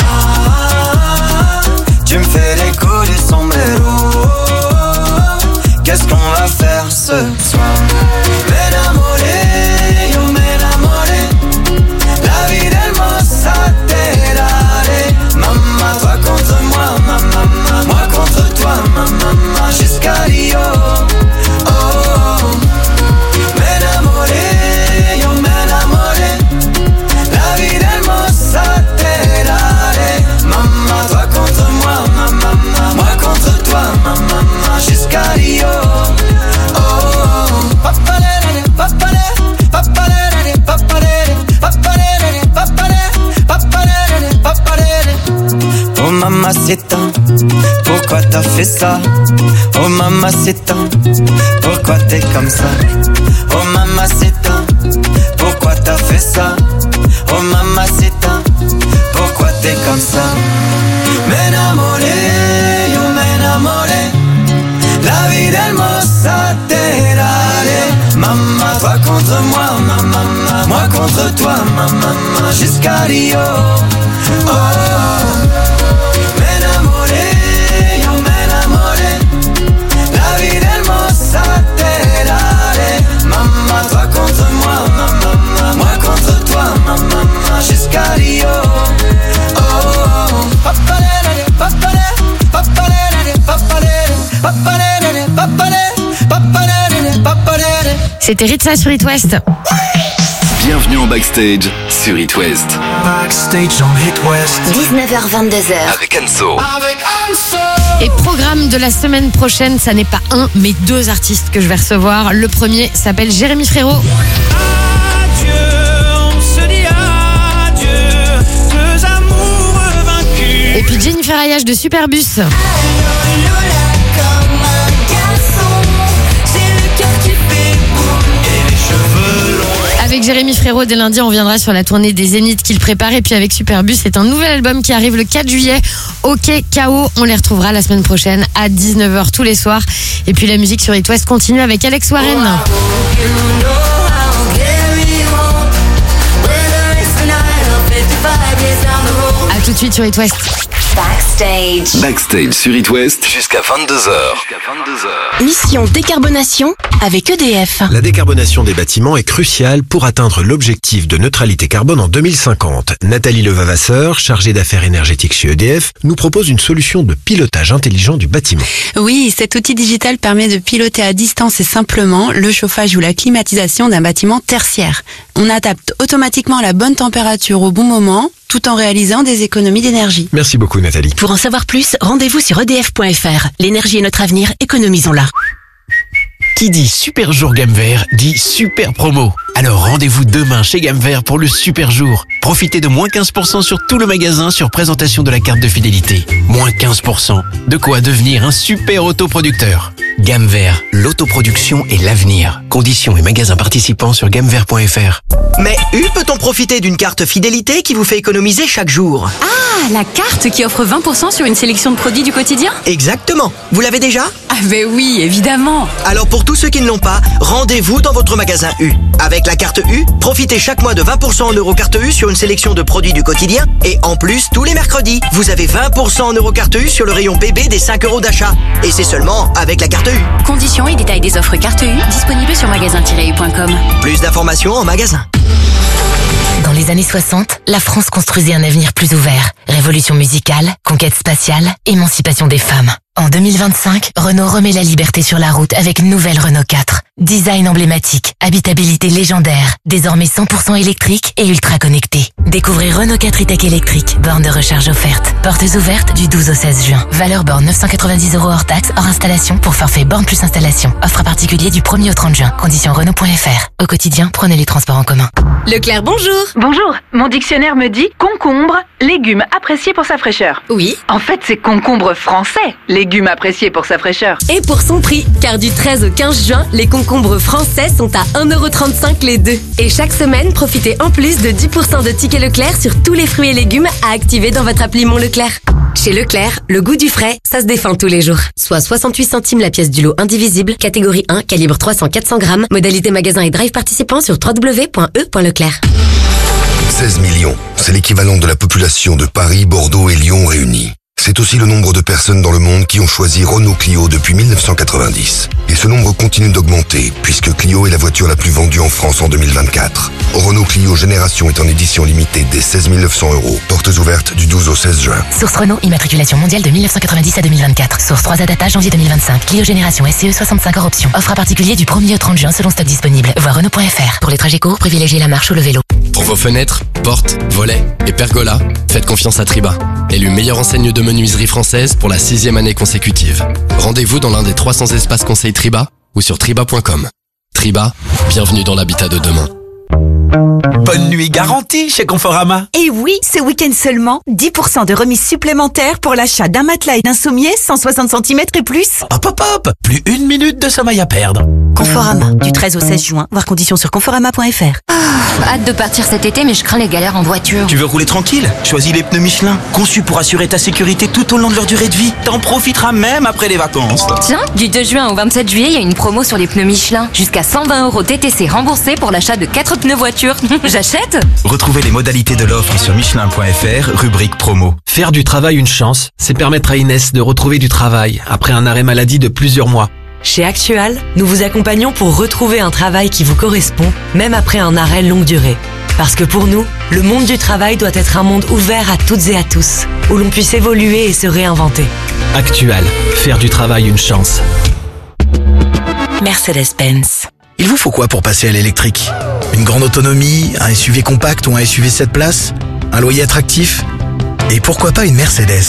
Speaker 9: Ah, tu me fais des coups du sombrero. Qu'est-ce qu'on va faire ce soir? M'enamoré, yo m'enamoré. La vie d'hermosa terare. Maman, toi contre moi, maman, moi contre toi, maman, jusqu'à Rio. Oh, oh. M'enamoré, yo m'enamoré. La vie d'hermosa terare. Maman, toi contre moi, maman, moi contre toi, maman, jusqu'à Rio. Oh, oh. Papalere, papalere, papalere, papalere, papalere, papalere, papalere, papalere. Oh mamacita, pourquoi t'as fait ça? Oh mamacita, pourquoi t'es comme ça? Oh mamacita, pourquoi t'as fait ça? Oh mamacita, pourquoi t'es comme ça? M'enamoré, yo m'enamoré. La vie d'hermosa terare. Maman, toi contre moi, maman, moi contre toi, maman, jusqu'à Rio. Oh, oh. M'enamoré, yo m'enamoré. La vie d'hermosa terare. Maman, toi contre moi, maman, moi contre toi, maman, jusqu'à Rio. Oh, oh. Papalere, papalere.
Speaker 1: C'était Ritza sur It West.
Speaker 3: Bienvenue en Backstage sur It West.
Speaker 9: Backstage on It West.
Speaker 7: dix-neuf heures vingt-deux heures.
Speaker 3: Avec Anso.
Speaker 1: Et programme de la semaine prochaine, ça n'est pas un, mais deux artistes que je vais recevoir. Le premier s'appelle Jérémy Frérot.
Speaker 6: Adieu, on se dit adieu, deux amoureux vaincus.
Speaker 1: Et puis Jennifer Ayash de Superbus. Avec Jérémy Frérot, dès lundi, on viendra sur la tournée des Zéniths qu'il prépare. Et puis avec Superbus, c'est un nouvel album qui arrive le quatre juillet. OK K O, on les retrouvera la semaine prochaine à dix-neuf heures tous les soirs. Et puis la musique sur It West continue avec Alex Warren. A tout de suite sur It West.
Speaker 7: Backstage.
Speaker 3: Backstage sur It West jusqu'à vingt-deux heures.
Speaker 11: Mission décarbonation avec E D F.
Speaker 10: La décarbonation des bâtiments est cruciale pour atteindre l'objectif de neutralité carbone en deux mille cinquante. Nathalie Levavasseur, chargée d'affaires énergétiques chez E D F, nous propose une solution de pilotage intelligent du bâtiment.
Speaker 12: Oui, cet outil digital permet de piloter à distance et simplement le chauffage ou la climatisation d'un bâtiment tertiaire. On adapte automatiquement la bonne température au bon moment, tout en réalisant des économies d'énergie.
Speaker 10: Merci beaucoup Nathalie.
Speaker 11: Pour en savoir plus, rendez-vous sur E D F point F R. L'énergie est notre avenir, économisons-la.
Speaker 8: Qui dit super jour gamme vert dit super promo. Alors rendez-vous demain chez Gamme Vert pour le super jour. Profitez de moins quinze pour cent sur tout le magasin sur présentation de la carte de fidélité. Moins quinze pour cent. De quoi devenir un super autoproducteur. Gamme Vert, l'autoproduction et l'avenir. Conditions et magasins participants sur gamme vert point F R.
Speaker 13: Mais U peut-on profiter d'une carte fidélité qui vous fait économiser chaque jour?
Speaker 12: Ah, la carte qui offre vingt pour cent sur une sélection de produits du quotidien?
Speaker 13: Exactement. Vous l'avez déjà?
Speaker 12: Ah ben oui, évidemment.
Speaker 13: Alors pour tous ceux qui ne l'ont pas, rendez-vous dans votre magasin U. Avec la carte U, profitez chaque mois de vingt pour cent en Eurocarte U sur une sélection de produits du quotidien. Et en plus, tous les mercredis, vous avez vingt pour cent en Eurocarte U sur le rayon bébé des cinq euros d'achat. Et c'est seulement avec la carte U.
Speaker 12: Conditions et détails des offres carte U disponibles sur magasin tiret u point com.
Speaker 13: Plus d'informations en magasin.
Speaker 11: Dans les années soixante, la France construisait un avenir plus ouvert. Révolution musicale, conquête spatiale, émancipation des femmes. En deux mille vingt-cinq, Renault remet la liberté sur la route avec une nouvelle Renault quatre. Design emblématique, habitabilité légendaire, désormais cent pour cent électrique et ultra connecté. Découvrez Renault quatre e-tech électrique, borne de recharge offerte. Portes ouvertes du douze au seize juin. Valeur borne neuf cent quatre-vingt-dix euros hors taxe, hors installation pour forfait borne plus installation. Offre à particulier du premier au trente juin. Conditions Renault point F R. Au quotidien, prenez les transports en commun. Leclerc, bonjour.
Speaker 14: Bonjour, mon dictionnaire me dit concombre, légume apprécié pour sa fraîcheur.
Speaker 11: Oui.
Speaker 14: En fait, c'est concombre français, légume apprécié pour sa fraîcheur.
Speaker 11: Et pour son prix, car du treize au quinze juin, les concombres français sont à un euro trente-cinq les deux. Et chaque semaine, profitez en plus de dix pour cent de tickets Leclerc sur tous les fruits et légumes à activer dans votre appli Mon Leclerc. Chez Leclerc, le goût du frais, ça se défend tous les jours. Soit soixante-huit centimes la pièce du lot indivisible, catégorie un, calibre trois cents à quatre cents grammes, modalité magasin et drive participant sur w w w point e point leclerc.
Speaker 16: seize millions, c'est l'équivalent de la population de Paris, Bordeaux et Lyon réunis. C'est aussi le nombre de personnes dans le monde qui ont choisi Renault Clio depuis mille neuf cent quatre-vingt-dix. Et ce nombre continue d'augmenter, puisque Clio est la voiture la plus vendue en France en deux mille vingt-quatre. Renault Clio Génération est en édition limitée dès seize mille neuf cents euros. Portes ouvertes du douze au seize juin.
Speaker 11: Source Renault, immatriculation mondiale de mille neuf cent quatre-vingt-dix à deux mille vingt-quatre. Source trois A Data, janvier deux mille vingt-cinq. Clio Génération S C E soixante-cinq hors option. Offre à particulier du premier au trente juin selon stock disponible. Voir Renault point F R. Pour les trajets courts, privilégiez la marche ou le vélo.
Speaker 24: Pour vos fenêtres, portes, volets et pergolas, faites confiance à Triba. Élu meilleure enseigne de menuiserie française pour la sixième année consécutive. Rendez-vous dans l'un des trois cents espaces conseils Triba ou sur triba point com. Triba, bienvenue dans l'habitat de demain.
Speaker 27: Bonne nuit garantie chez Conforama.
Speaker 17: Et oui, ce week-end seulement, dix pour cent de remise supplémentaire pour l'achat d'un matelas et d'un sommier cent soixante centimètres et plus.
Speaker 27: Hop hop hop, plus une minute de sommeil à perdre.
Speaker 17: Conforama, du treize au seize juin, voir conditions sur conforama point F R.
Speaker 28: Ah, hâte de partir cet été, mais je crains les galères en voiture.
Speaker 27: Tu veux rouler tranquille? Choisis les pneus Michelin, conçus pour assurer ta sécurité tout au long de leur durée de vie. T'en profiteras même après les vacances.
Speaker 28: Tiens, du deux juin au vingt-sept juillet, il y a une promo sur les pneus Michelin. Jusqu'à cent vingt euros T T C remboursés pour l'achat de quatre pneus voiture. J'achète.
Speaker 27: Retrouvez les modalités de l'offre sur michelin point F R, rubrique promo.
Speaker 29: Faire du travail une chance, c'est permettre à Inès de retrouver du travail après un arrêt maladie de plusieurs mois.
Speaker 15: Chez Actual, nous vous accompagnons pour retrouver un travail qui vous correspond, même après un arrêt longue durée. Parce que pour nous, le monde du travail doit être un monde ouvert à toutes et à tous, où l'on puisse évoluer et se réinventer.
Speaker 29: Actual, faire du travail une chance.
Speaker 15: Mercedes-Benz.
Speaker 2: Il vous faut quoi pour passer à l'électrique? Une grande autonomie, un S U V compact ou un S U V sept places? Un loyer attractif? Et pourquoi pas une Mercedes?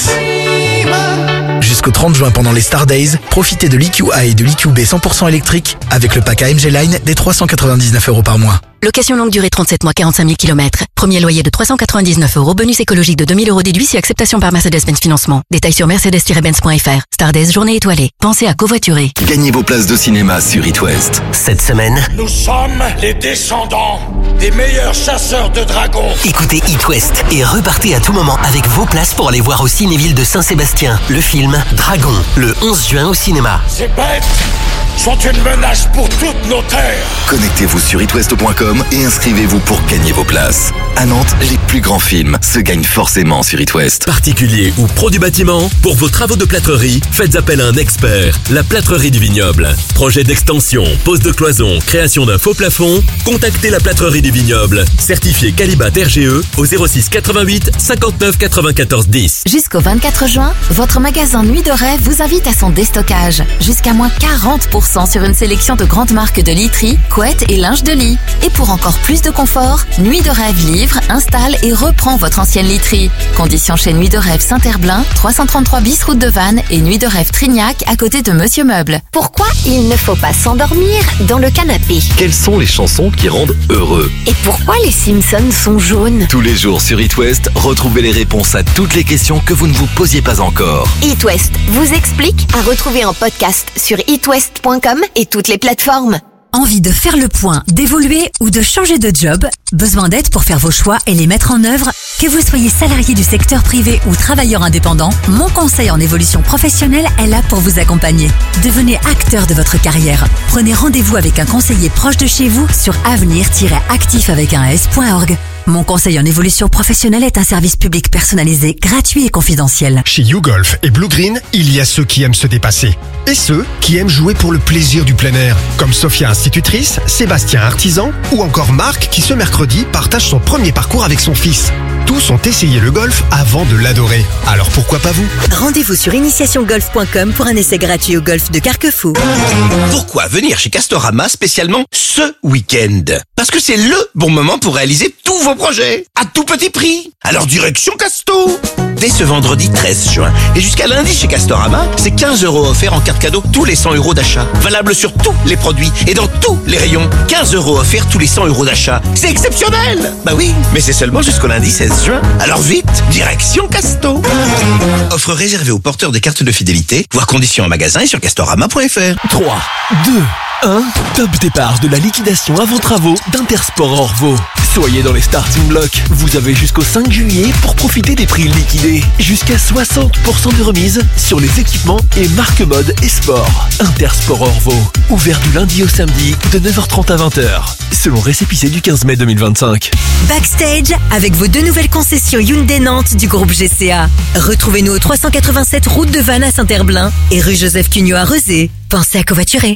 Speaker 2: Jusqu'au trente juin pendant les Star Days, profitez de l'E Q A et de l'E Q B cent pour cent électrique avec le pack A M G Line des trois cent quatre-vingt-dix-neuf euros par mois.
Speaker 4: Location longue durée trente-sept mois, quarante-cinq mille kilomètres. Premier loyer de trois cent quatre-vingt-dix-neuf euros. Bonus écologique de deux mille euros déduit si acceptation par Mercedes-Benz Financement. Détails sur mercedes tiret benz point f r. Stardust, journée étoilée. Pensez à covoiturer.
Speaker 3: Gagnez vos places de cinéma sur It West.
Speaker 5: Cette semaine,
Speaker 18: nous sommes les descendants des meilleurs chasseurs de dragons.
Speaker 5: Écoutez It West et repartez à tout moment avec vos places pour aller voir au Cinéville de Saint-Sébastien le film Dragon, le onze juin au cinéma.
Speaker 18: Ces bêtes sont une menace pour toutes nos terres.
Speaker 3: Connectez-vous sur itwest point com et inscrivez-vous pour gagner vos places. À Nantes, les plus grands films se gagnent forcément sur It West.
Speaker 19: Particulier ou pro du bâtiment, pour vos travaux de plâtrerie, faites appel à un expert. La Plâtrerie du Vignoble. Projet d'extension, pose de cloison, création d'un faux plafond, contactez la Plâtrerie du Vignoble. Certifié Calibat R G E au zéro six quatre-vingt-huit cinquante-neuf quatre-vingt-quatorze dix.
Speaker 20: Jusqu'au vingt-quatre juin, votre magasin Nuit de Rêve vous invite à son déstockage. Jusqu'à moins quarante pour cent sur une sélection de grandes marques de literie, couettes et linge de lit. Et pour encore plus de confort, Nuit de Rêve livre, installe et reprend votre ancienne literie. Conditions chez Nuit de Rêve Saint-Herblain, trois cent trente-trois bis route de Vannes et Nuit de Rêve Trignac à côté de Monsieur Meuble.
Speaker 21: Pourquoi il ne faut pas s'endormir dans le canapé?
Speaker 3: Quelles sont les chansons qui rendent heureux?
Speaker 21: Et pourquoi les Simpsons sont jaunes?
Speaker 3: Tous les jours sur It West, retrouvez les réponses à toutes les questions que vous ne vous posiez pas encore.
Speaker 21: It West vous explique, à retrouver en podcast sur itwest point com et toutes les plateformes.
Speaker 23: Envie de faire le point, d'évoluer ou de changer de job? Besoin d'aide pour faire vos choix et les mettre en œuvre? Que vous soyez salarié du secteur privé ou travailleur indépendant, mon conseil en évolution professionnelle est là pour vous accompagner. Devenez acteur de votre carrière. Prenez rendez-vous avec un conseiller proche de chez vous sur avenir tiret actif avec un s point org. Mon conseil en évolution professionnelle est un service public personnalisé, gratuit et confidentiel.
Speaker 22: Chez YouGolf et Blue Green, il y a ceux qui aiment se dépasser et ceux qui aiment jouer pour le plaisir du plein air, comme Sophia institutrice, Sébastien artisan ou encore Marc qui ce mercredi partage son premier parcours avec son fils. Tous ont essayé le golf avant de l'adorer. Alors pourquoi pas vous?
Speaker 23: Rendez-vous sur initiation golf point com pour un essai gratuit au golf de Carquefou.
Speaker 27: Pourquoi venir chez Castorama spécialement ce week-end? Parce que c'est le bon moment pour réaliser tous vos projets à tout petit prix. Alors direction Casto. Dès ce vendredi treize juin et jusqu'à lundi chez Castorama, c'est quinze euros offerts en carte cadeau tous les cent euros d'achat. Valable sur tous les produits et dans tous les rayons. quinze euros offerts tous les cent euros d'achat. C'est exceptionnel. Bah oui, mais c'est seulement jusqu'au lundi seize juin. Alors vite, direction Casto. Offre réservée aux porteurs des cartes de fidélité. Voir conditions en magasin et sur castorama point f r.
Speaker 8: trois, deux, un, top départ de la liquidation avant travaux d'Intersport Orvaux. Soyez dans les starting blocks. Vous avez jusqu'au cinq juillet pour profiter des prix liquidés. Jusqu'à soixante pour cent de remise sur les équipements et marques mode et sport. Intersport Orvaux. Ouvert du lundi au samedi de neuf heures trente à vingt heures. Selon récépissé du quinze mai deux mille vingt-cinq.
Speaker 23: Backstage avec vos deux nouvelles concessions Hyundai Nantes du groupe G C A. Retrouvez-nous au trois cent quatre-vingt-sept route de Vannes à Saint-Herblain et rue Joseph Cugnot à Rezé. Pensez à covoiturer.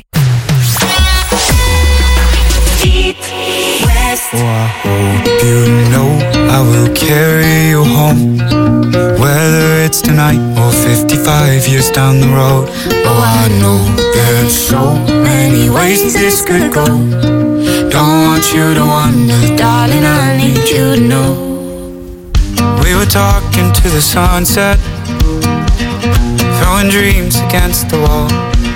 Speaker 6: Oh, I hope you know I will carry you home, whether it's tonight or fifty-five years down the road. Oh, I know there's so many ways this could go. Don't want you to wonder, darling, I need you to know. We were talking to the sunset, throwing dreams against the wall.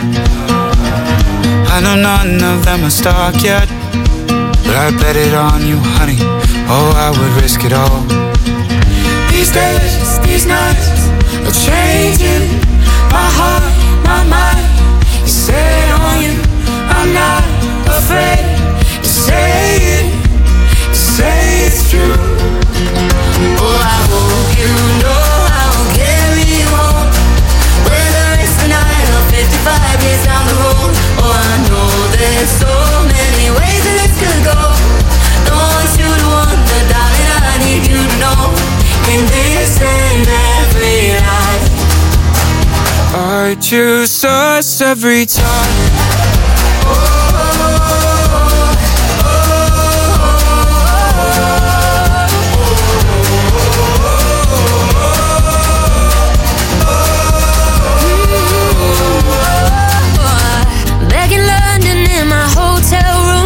Speaker 6: I know none of them are stuck yet, but I bet it on you, honey. Oh, I would risk it all. These days, these nights are changing my heart, my mind. You set on you, I'm not afraid to say it, to say it's true. Oh, I hope you know I'll carry you home, whether it's tonight or fifty-five years down the road. Oh, I know there's so many ways that this could go. Don't want you to wonder, darling, I need you to know. In this and every life, I choose us every time.
Speaker 20: Back in London in my hotel room,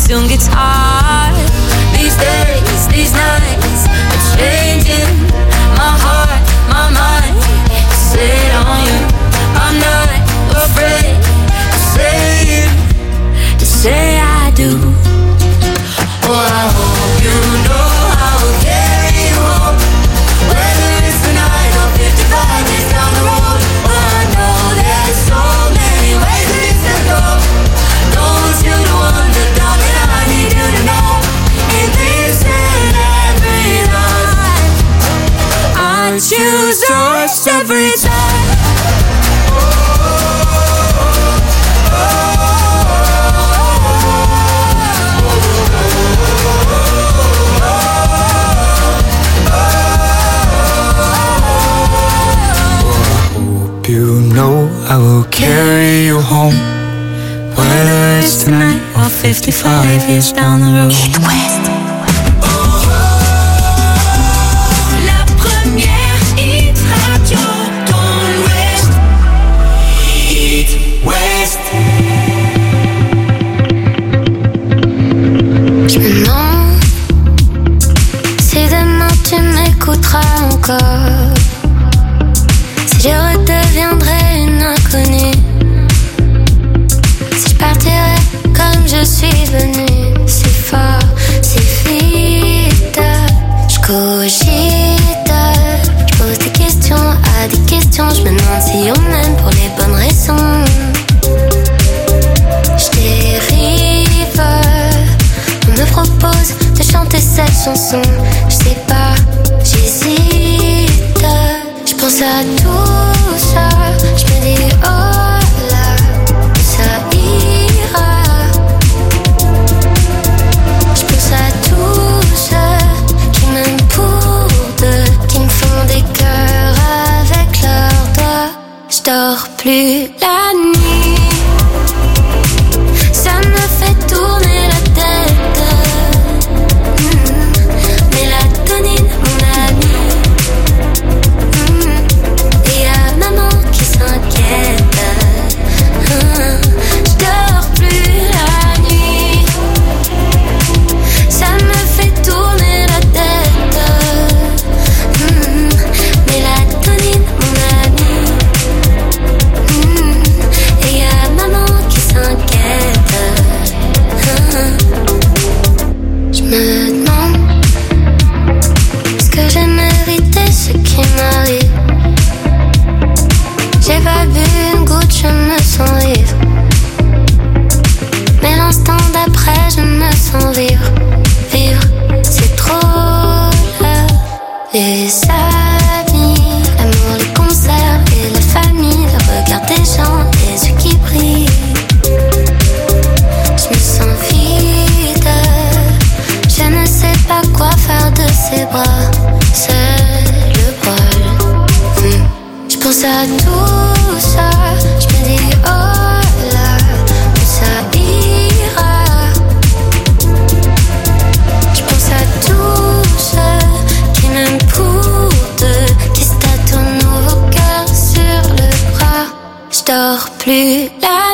Speaker 1: tune gets hard. These days, these nights are changing my heart, my mind. Sit on you. I'm not afraid to say it, to say I do. Oh, I hope you know I will carry you home, whether it's tonight or fifty-five days down the road. Oh, I know there's so many ways that it could go. Don't want you to wonder, darling, I need you to know. In this and every night, I choose us every time.
Speaker 6: You know I will carry you home, whether it's tonight or fifty-five years down the road.
Speaker 1: It West. La première hit radio dans l'Ouest. It West.
Speaker 7: Je me demande si demain tu m'écouteras encore, si je redeviendrai une inconnue, si je partirai comme je suis venue, si fort, si vite. Je cogite, je pose des questions à des questions, je me demande si on m'aime pour les bonnes raisons. Je dérive, on me propose de chanter cette chanson, je sais pas, j'hésite. Je pense à tout ça, je me dis oh là, ça ira. Je pense à tout ça, qui m'aiment pour deux, qui me font des cœurs avec leurs doigts. Je dors plus la nuit, ça me fait tourner la tête. Mmh. Mélatonine, mon ami. S'inquiète, hum, je dors plus la nuit, ça me fait tourner la tête, hum, mélatonine mon ami, hum, et y'a maman qui s'inquiète, hum, je me demande, est-ce que j'ai mérité ce qui m'arrive? J'ai pas bu une goutte, je me sens ivre, mais l'instant d'après je me sens vivre. Vivre, c'est trop là. Les amis, l'amour, les concerts et la famille, le regard des gens, les yeux qui brillent. Je me sens vide, je ne sais pas quoi faire de ces bras. C'est le bol. Hum. Je pense à tout ça, je me dis oh là, ça ira. Je pense à tout ça, qui m'aiment pour deux, qui se tâtonnent nos cœurs sur le bras. Je dors plus là.